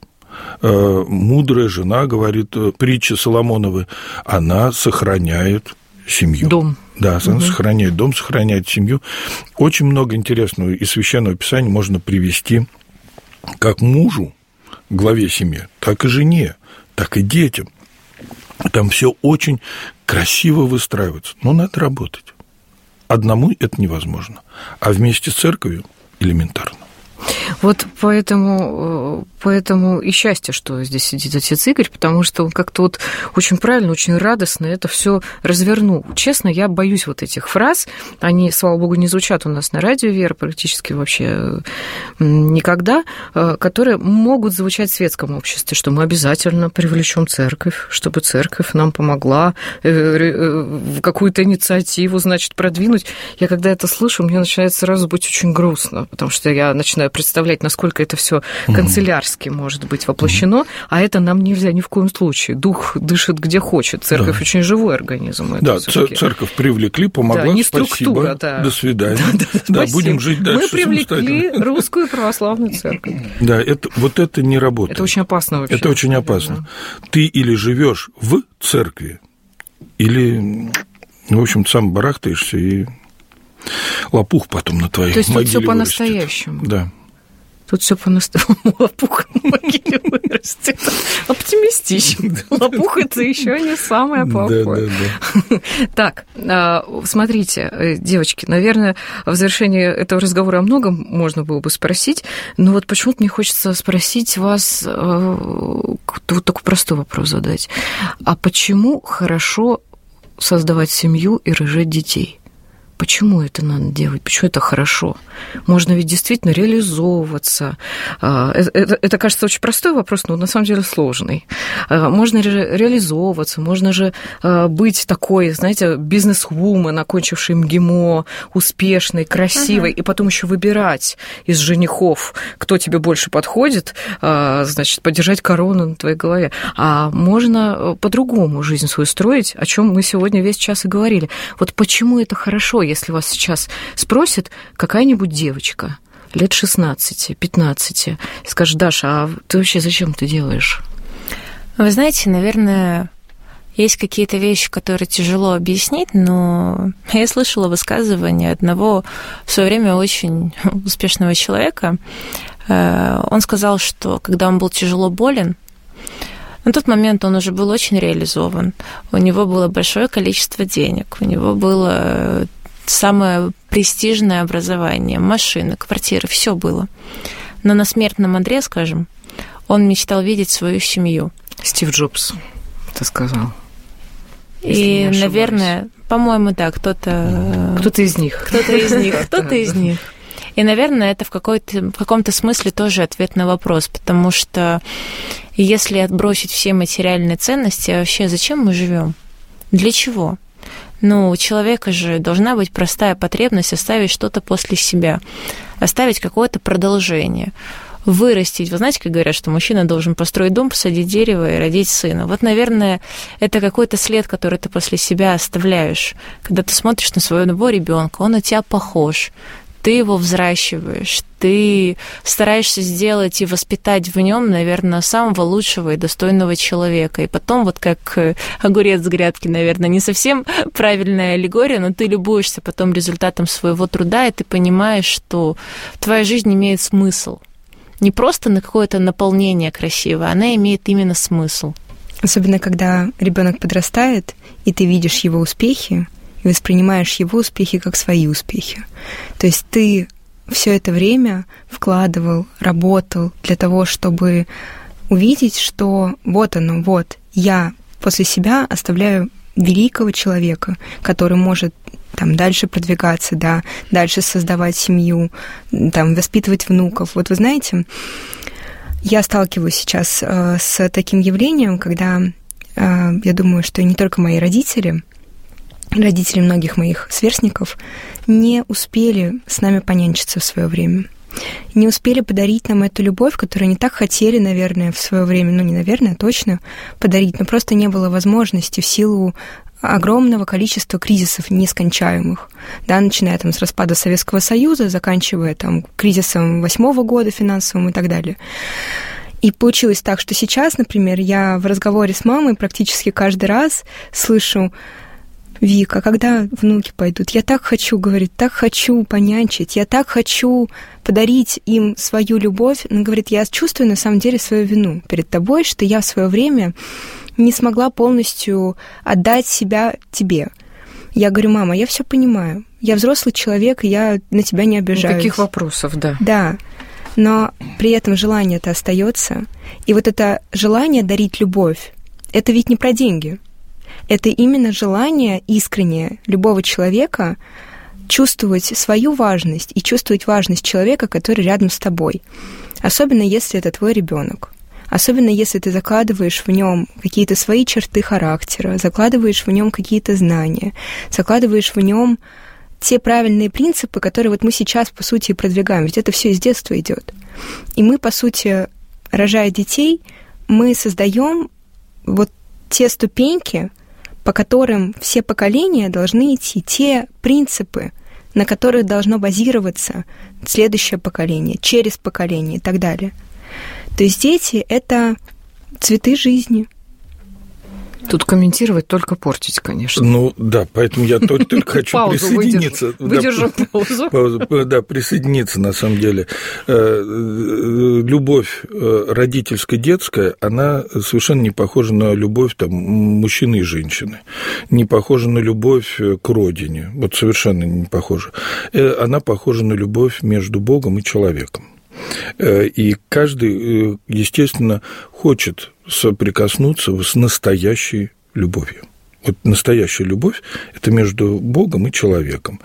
S3: Мудрая жена, говорит притча Соломоновы, она сохраняет семью.
S2: Дом.
S3: Да, она
S2: угу.
S3: сохраняет дом, сохраняет семью. Очень много интересного из Священного Писания можно привести как мужу, главе семьи, так и жене, так и детям. Там все очень красиво выстраивается. Но надо работать. Одному это невозможно, а вместе с церковью элементарно.
S2: Вот поэтому, поэтому и счастье, что здесь сидит отец Игорь, потому что он как-то вот очень правильно, очень радостно это все развернул. Честно, я боюсь вот этих фраз. Они, слава богу, не звучат у нас на радио Вера практически вообще никогда, которые могут звучать в светском обществе, что мы обязательно привлечем церковь, чтобы церковь нам помогла в какую-то инициативу, значит, продвинуть. Я когда это слышу, мне начинает сразу быть очень грустно, потому что я начинаю представлять, насколько это все канцелярски может быть воплощено, mm-hmm. а это нам нельзя ни в коем случае. Дух дышит где хочет. Церковь да. очень живой организм. Это
S3: да, всё-таки. Церковь привлекли, помогла, да, не
S2: спасибо, да.
S3: до свидания.
S2: Да, да, да,
S3: да, будем жить дальше.
S2: Мы привлекли русскую православную церковь.
S3: Да, это, вот это не работает.
S2: Это очень опасно вообще.
S3: Это очень опасно. Да. Ты или живешь в церкви, или, в общем, сам барахтаешься и лопух потом на твоей могиле вырастет.
S2: То есть тут всё по-настоящему.
S3: Да.
S2: Тут все по-настоящему. Лопух на могиле вырастет. Оптимистично. Лопух – это еще не самое плохое.
S3: Да, да, да.
S2: Так, смотрите, девочки, наверное, в завершении этого разговора о многом можно было бы спросить, но вот почему-то мне хочется спросить вас, вот такой простой вопрос задать. А почему хорошо создавать семью и рожать детей? Почему это надо делать? Почему это хорошо? Можно ведь действительно реализовываться. Это, это, это кажется очень простой вопрос, но на самом деле сложный. Можно ре- реализовываться, можно же быть такой, знаете, бизнес-вумен, окончивший МГИМО, успешной, красивой, uh-huh. и потом еще выбирать из женихов, кто тебе больше подходит, значит, подержать корону на твоей голове. А можно по-другому жизнь свою строить, о чем мы сегодня весь час и говорили. Вот почему это хорошо? Если вас сейчас спросит какая-нибудь девочка лет шестнадцати-пятнадцати, скажет: Даша, а ты вообще зачем ты делаешь?
S4: Вы знаете, наверное, есть какие-то вещи, которые тяжело объяснить, но я слышала высказывание одного в свое время очень успешного человека. Он сказал, что когда он был тяжело болен, на тот момент он уже был очень реализован, у него было большое количество денег, у него было самое престижное образование, машины, квартиры, все было. Но на смертном одре, скажем, он мечтал видеть свою семью.
S2: Стив Джобс это сказал.
S4: И, наверное, по-моему, да, кто-то...
S2: Кто-то из них.
S4: Кто-то из них, кто-то из них. И, наверное, это в, какой-то, в каком-то смысле тоже ответ на вопрос, потому что если отбросить все материальные ценности, а вообще зачем мы живем? Для чего? Ну, у человека же должна быть простая потребность оставить что-то после себя, оставить какое-то продолжение, вырастить. Вы знаете, как говорят, что мужчина должен построить дом, посадить дерево и родить сына. Вот, наверное, это какой-то след, который ты после себя оставляешь. Когда ты смотришь на своего ребенка, он на тебя похож, ты его взращиваешь, ты стараешься сделать и воспитать в нем, наверное, самого лучшего и достойного человека. И потом, вот как огурец с грядки, наверное, не совсем правильная аллегория, но ты любуешься потом результатом своего труда, и ты понимаешь, что твоя жизнь имеет смысл. Не просто на какое-то наполнение красивое, она имеет именно смысл.
S5: Особенно, когда ребенок подрастает, и ты видишь его успехи, и воспринимаешь его успехи как свои успехи. То есть ты все это время вкладывал, работал для того, чтобы увидеть, что вот оно, вот, я после себя оставляю великого человека, который может там дальше продвигаться, да, дальше создавать семью, там, воспитывать внуков. Вот вы знаете, я сталкиваюсь сейчас э, с таким явлением, когда э, я думаю, что не только мои родители, родители многих моих сверстников не успели с нами понянчиться в свое время, не успели подарить нам эту любовь, которую они так хотели, наверное, в свое время, ну не наверное, а точно подарить, но просто не было возможности в силу огромного количества кризисов нескончаемых, да, начиная там с распада Советского Союза, заканчивая там кризисом восьмого года финансовым и так далее. И получилось так, что сейчас, например, я в разговоре с мамой практически каждый раз слышу: Вика, когда внуки пойдут? Я так хочу, говорит, так хочу понянчить, я так хочу подарить им свою любовь. Он говорит, я чувствую на самом деле свою вину перед тобой, что я в свое время не смогла полностью отдать себя тебе. Я говорю, мама, я все понимаю. Я взрослый человек, и я на тебя не обижаюсь.
S2: Никаких вопросов, да.
S5: Да, но при этом желание-то остается. И вот это желание дарить любовь, это ведь не про деньги. Это именно желание искреннее любого человека чувствовать свою важность и чувствовать важность человека, который рядом с тобой. Особенно если это твой ребенок. Особенно если ты закладываешь в нем какие-то свои черты характера, закладываешь в нем какие-то знания, закладываешь в нем те правильные принципы, которые вот мы сейчас, по сути, продвигаем. Ведь это все из детства идет. И мы, по сути, рожая детей, мы создаем вот те ступеньки, по которым все поколения должны идти, те принципы, на которых должно базироваться следующее поколение, через поколение и так далее. То есть дети — это цветы жизни.
S2: Тут комментировать только портить, конечно.
S3: Ну, да, поэтому я только хочу присоединиться.
S2: Выдержу паузу.
S3: Да, присоединиться, на самом деле. Любовь родительско-детская, она совершенно не похожа на любовь там, мужчины и женщины, не похожа на любовь к родине, вот совершенно не похожа. Она похожа на любовь между Богом и человеком. И каждый, естественно, хочет соприкоснуться с настоящей любовью. Вот настоящая любовь – это между Богом и человеком,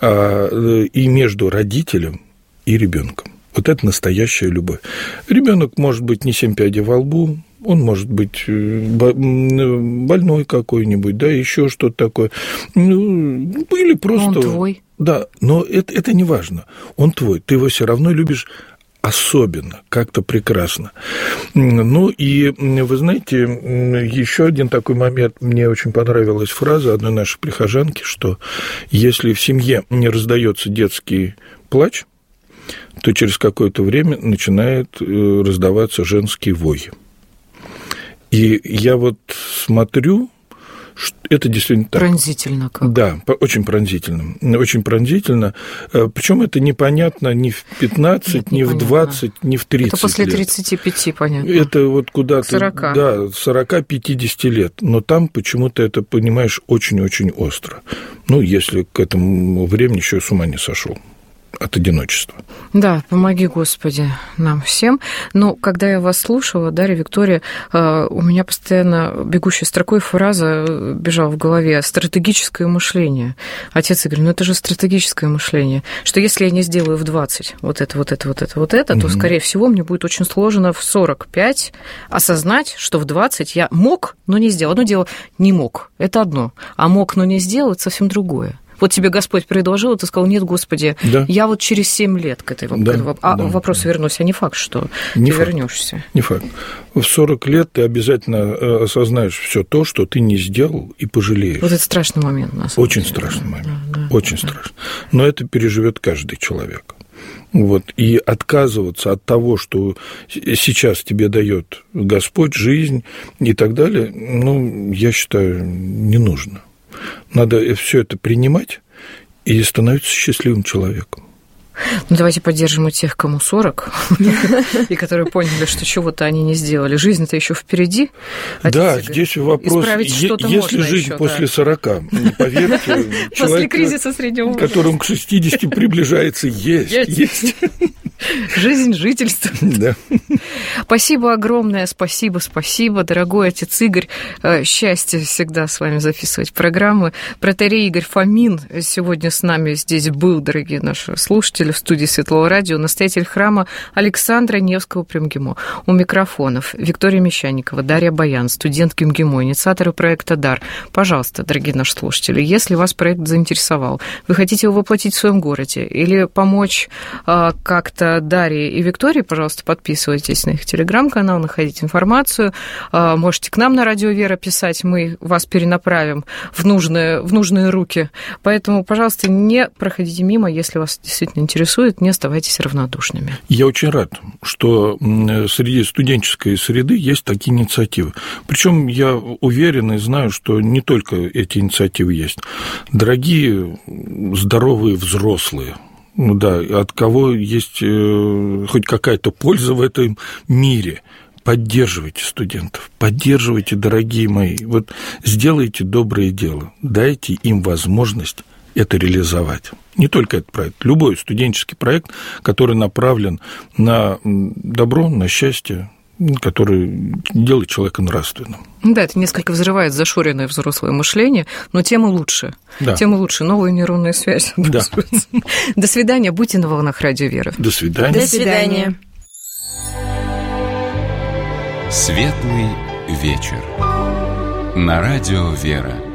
S3: и между родителем и ребенком. Вот это настоящая любовь. Ребенок может быть не семь пядей во лбу, он может быть больной какой-нибудь, да, еще что-то такое, ну, или просто…
S2: Он твой.
S3: Да, но это, это не важно. Он твой, ты его все равно любишь особенно, как-то прекрасно. Ну и, вы знаете, еще один такой момент, мне очень понравилась фраза одной нашей прихожанки, что если в семье не раздается детский плач, то через какое-то время начинает раздаваться женский вой. И я вот смотрю, это действительно так.
S2: Пронзительно как.
S3: Да, очень пронзительно. Очень пронзительно. Причем это непонятно ни в пятнадцать, Нет, ни в двадцать, ни в тридцать.
S2: Это после
S3: лет.
S2: тридцати пяти, понятно.
S3: Это вот куда-то…
S2: сорока.
S3: Да, сорок-пятьдесят лет. Но там почему-то это, понимаешь, очень-очень остро. Ну, если к этому времени еще с ума не сошел от одиночества.
S2: Да, помоги, Господи, нам всем. Но когда я вас слушала, Дарья, Виктория, у меня постоянно бегущей строкой фраза бежала в голове: стратегическое мышление. Отец Игорь, ну это же стратегическое мышление, что если я не сделаю в двадцать вот это, вот это, вот это, вот это, угу. то, скорее всего, мне будет очень сложно в сорок пять осознать, что в двадцать я мог, но не сделал. Одно дело не мог, это одно, а мог, но не сделал, это совсем другое. Вот тебе Господь предложил, и ты сказал: нет, Господи, да. я вот через семь лет к этой да, а, да, вопросу да. вернусь, а не факт, что не ты факт. вернешься.
S3: Не факт. В сорок лет ты обязательно осознаешь все то, что ты не сделал, и пожалеешь.
S2: Вот это страшный момент, на самом
S3: Очень
S2: деле.
S3: страшный момент,
S2: да, да,
S3: очень
S2: да.
S3: страшный. Но это переживет каждый человек. Вот. И отказываться от того, что сейчас тебе дает Господь, жизнь и так далее, ну, я считаю, не нужно. Надо все это принимать и становиться счастливым человеком.
S2: Ну, давайте поддержим и тех, кому сорок, и которые поняли, что чего-то они не сделали. Жизнь-то еще впереди.
S3: Да, здесь вопрос, если жизнь после сорока, поверьте, человек, которому к шестидесяти приближается, есть, есть.
S2: Жизнь, жительство.
S3: Да.
S2: Спасибо огромное, спасибо, спасибо, дорогой отец Игорь. Счастье всегда с вами записывать программы. Протоиерей Игорь Фомин сегодня с нами здесь был, дорогие наши слушатели, в студии Светлого радио, настоятель храма Александра Невского при МГИМО. У микрофонов Виктория Мещанникова, Дарья Баян, студентки МГИМО, инициаторы проекта «Дар». Пожалуйста, дорогие наши слушатели, если вас проект заинтересовал, вы хотите его воплотить в своем городе или помочь как-то Дарьи и Виктории. Пожалуйста, подписывайтесь на их телеграм-канал, находите информацию. Можете к нам на Радио Вера писать, мы вас перенаправим в нужные, в нужные руки. Поэтому, пожалуйста, не проходите мимо, если вас действительно интересует, не оставайтесь равнодушными.
S3: Я очень рад, что среди студенческой среды есть такие инициативы. Причем я уверен и знаю, что не только эти инициативы есть. Дорогие, здоровые взрослые, ну да, от кого есть хоть какая-то польза в этом мире, поддерживайте студентов, поддерживайте, дорогие мои. Вот сделайте доброе дело, дайте им возможность это реализовать. Не только этот проект, любой студенческий проект, который направлен на добро, на счастье, который делает человека нравственным.
S2: Да, это несколько взрывает зашоренное взрослое мышление, но тем и лучше. Да. Тем и лучше. Новая нейронная связь. Да. До свидания. Будьте на волнах Радио Вера.
S3: До свидания.
S4: До свидания.
S1: Светлый вечер. На Радио Вера.